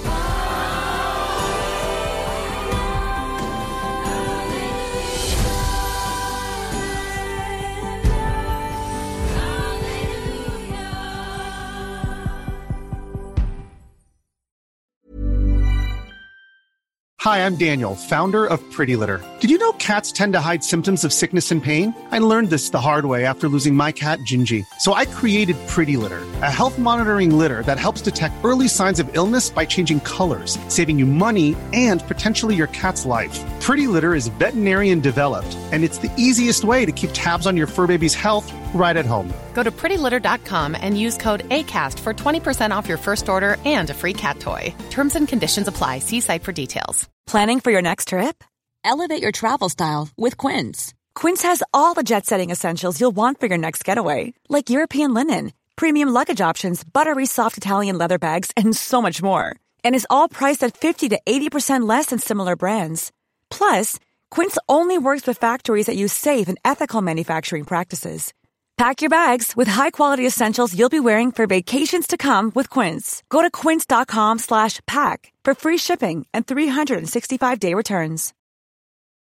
Hi, I'm Daniel, founder of Pretty Litter. Did you know cats tend to hide symptoms of sickness and pain? I learned this the hard way after losing my cat, Gingy. So I created Pretty Litter, a health monitoring litter that helps detect early signs of illness by changing colors, saving you money and potentially your cat's life. Pretty Litter is veterinarian developed, and it's the easiest way to keep tabs on your fur baby's health right at home. Go to prettylitter.com and use code ACAST for 20% off your first order and a free cat toy. Terms and conditions apply. See site for details. Planning for your next trip? Elevate your travel style with Quince. Quince has all the jet-setting essentials you'll want for your next getaway, like European linen, premium luggage options, buttery soft Italian leather bags, and so much more. And is all priced at 50 to 80% less than similar brands. Plus, Quince only works with factories that use safe and ethical manufacturing practices. Pack your bags with high-quality essentials you'll be wearing for vacations to come with Quince. Go to quince.com/pack for free shipping and 365-day returns.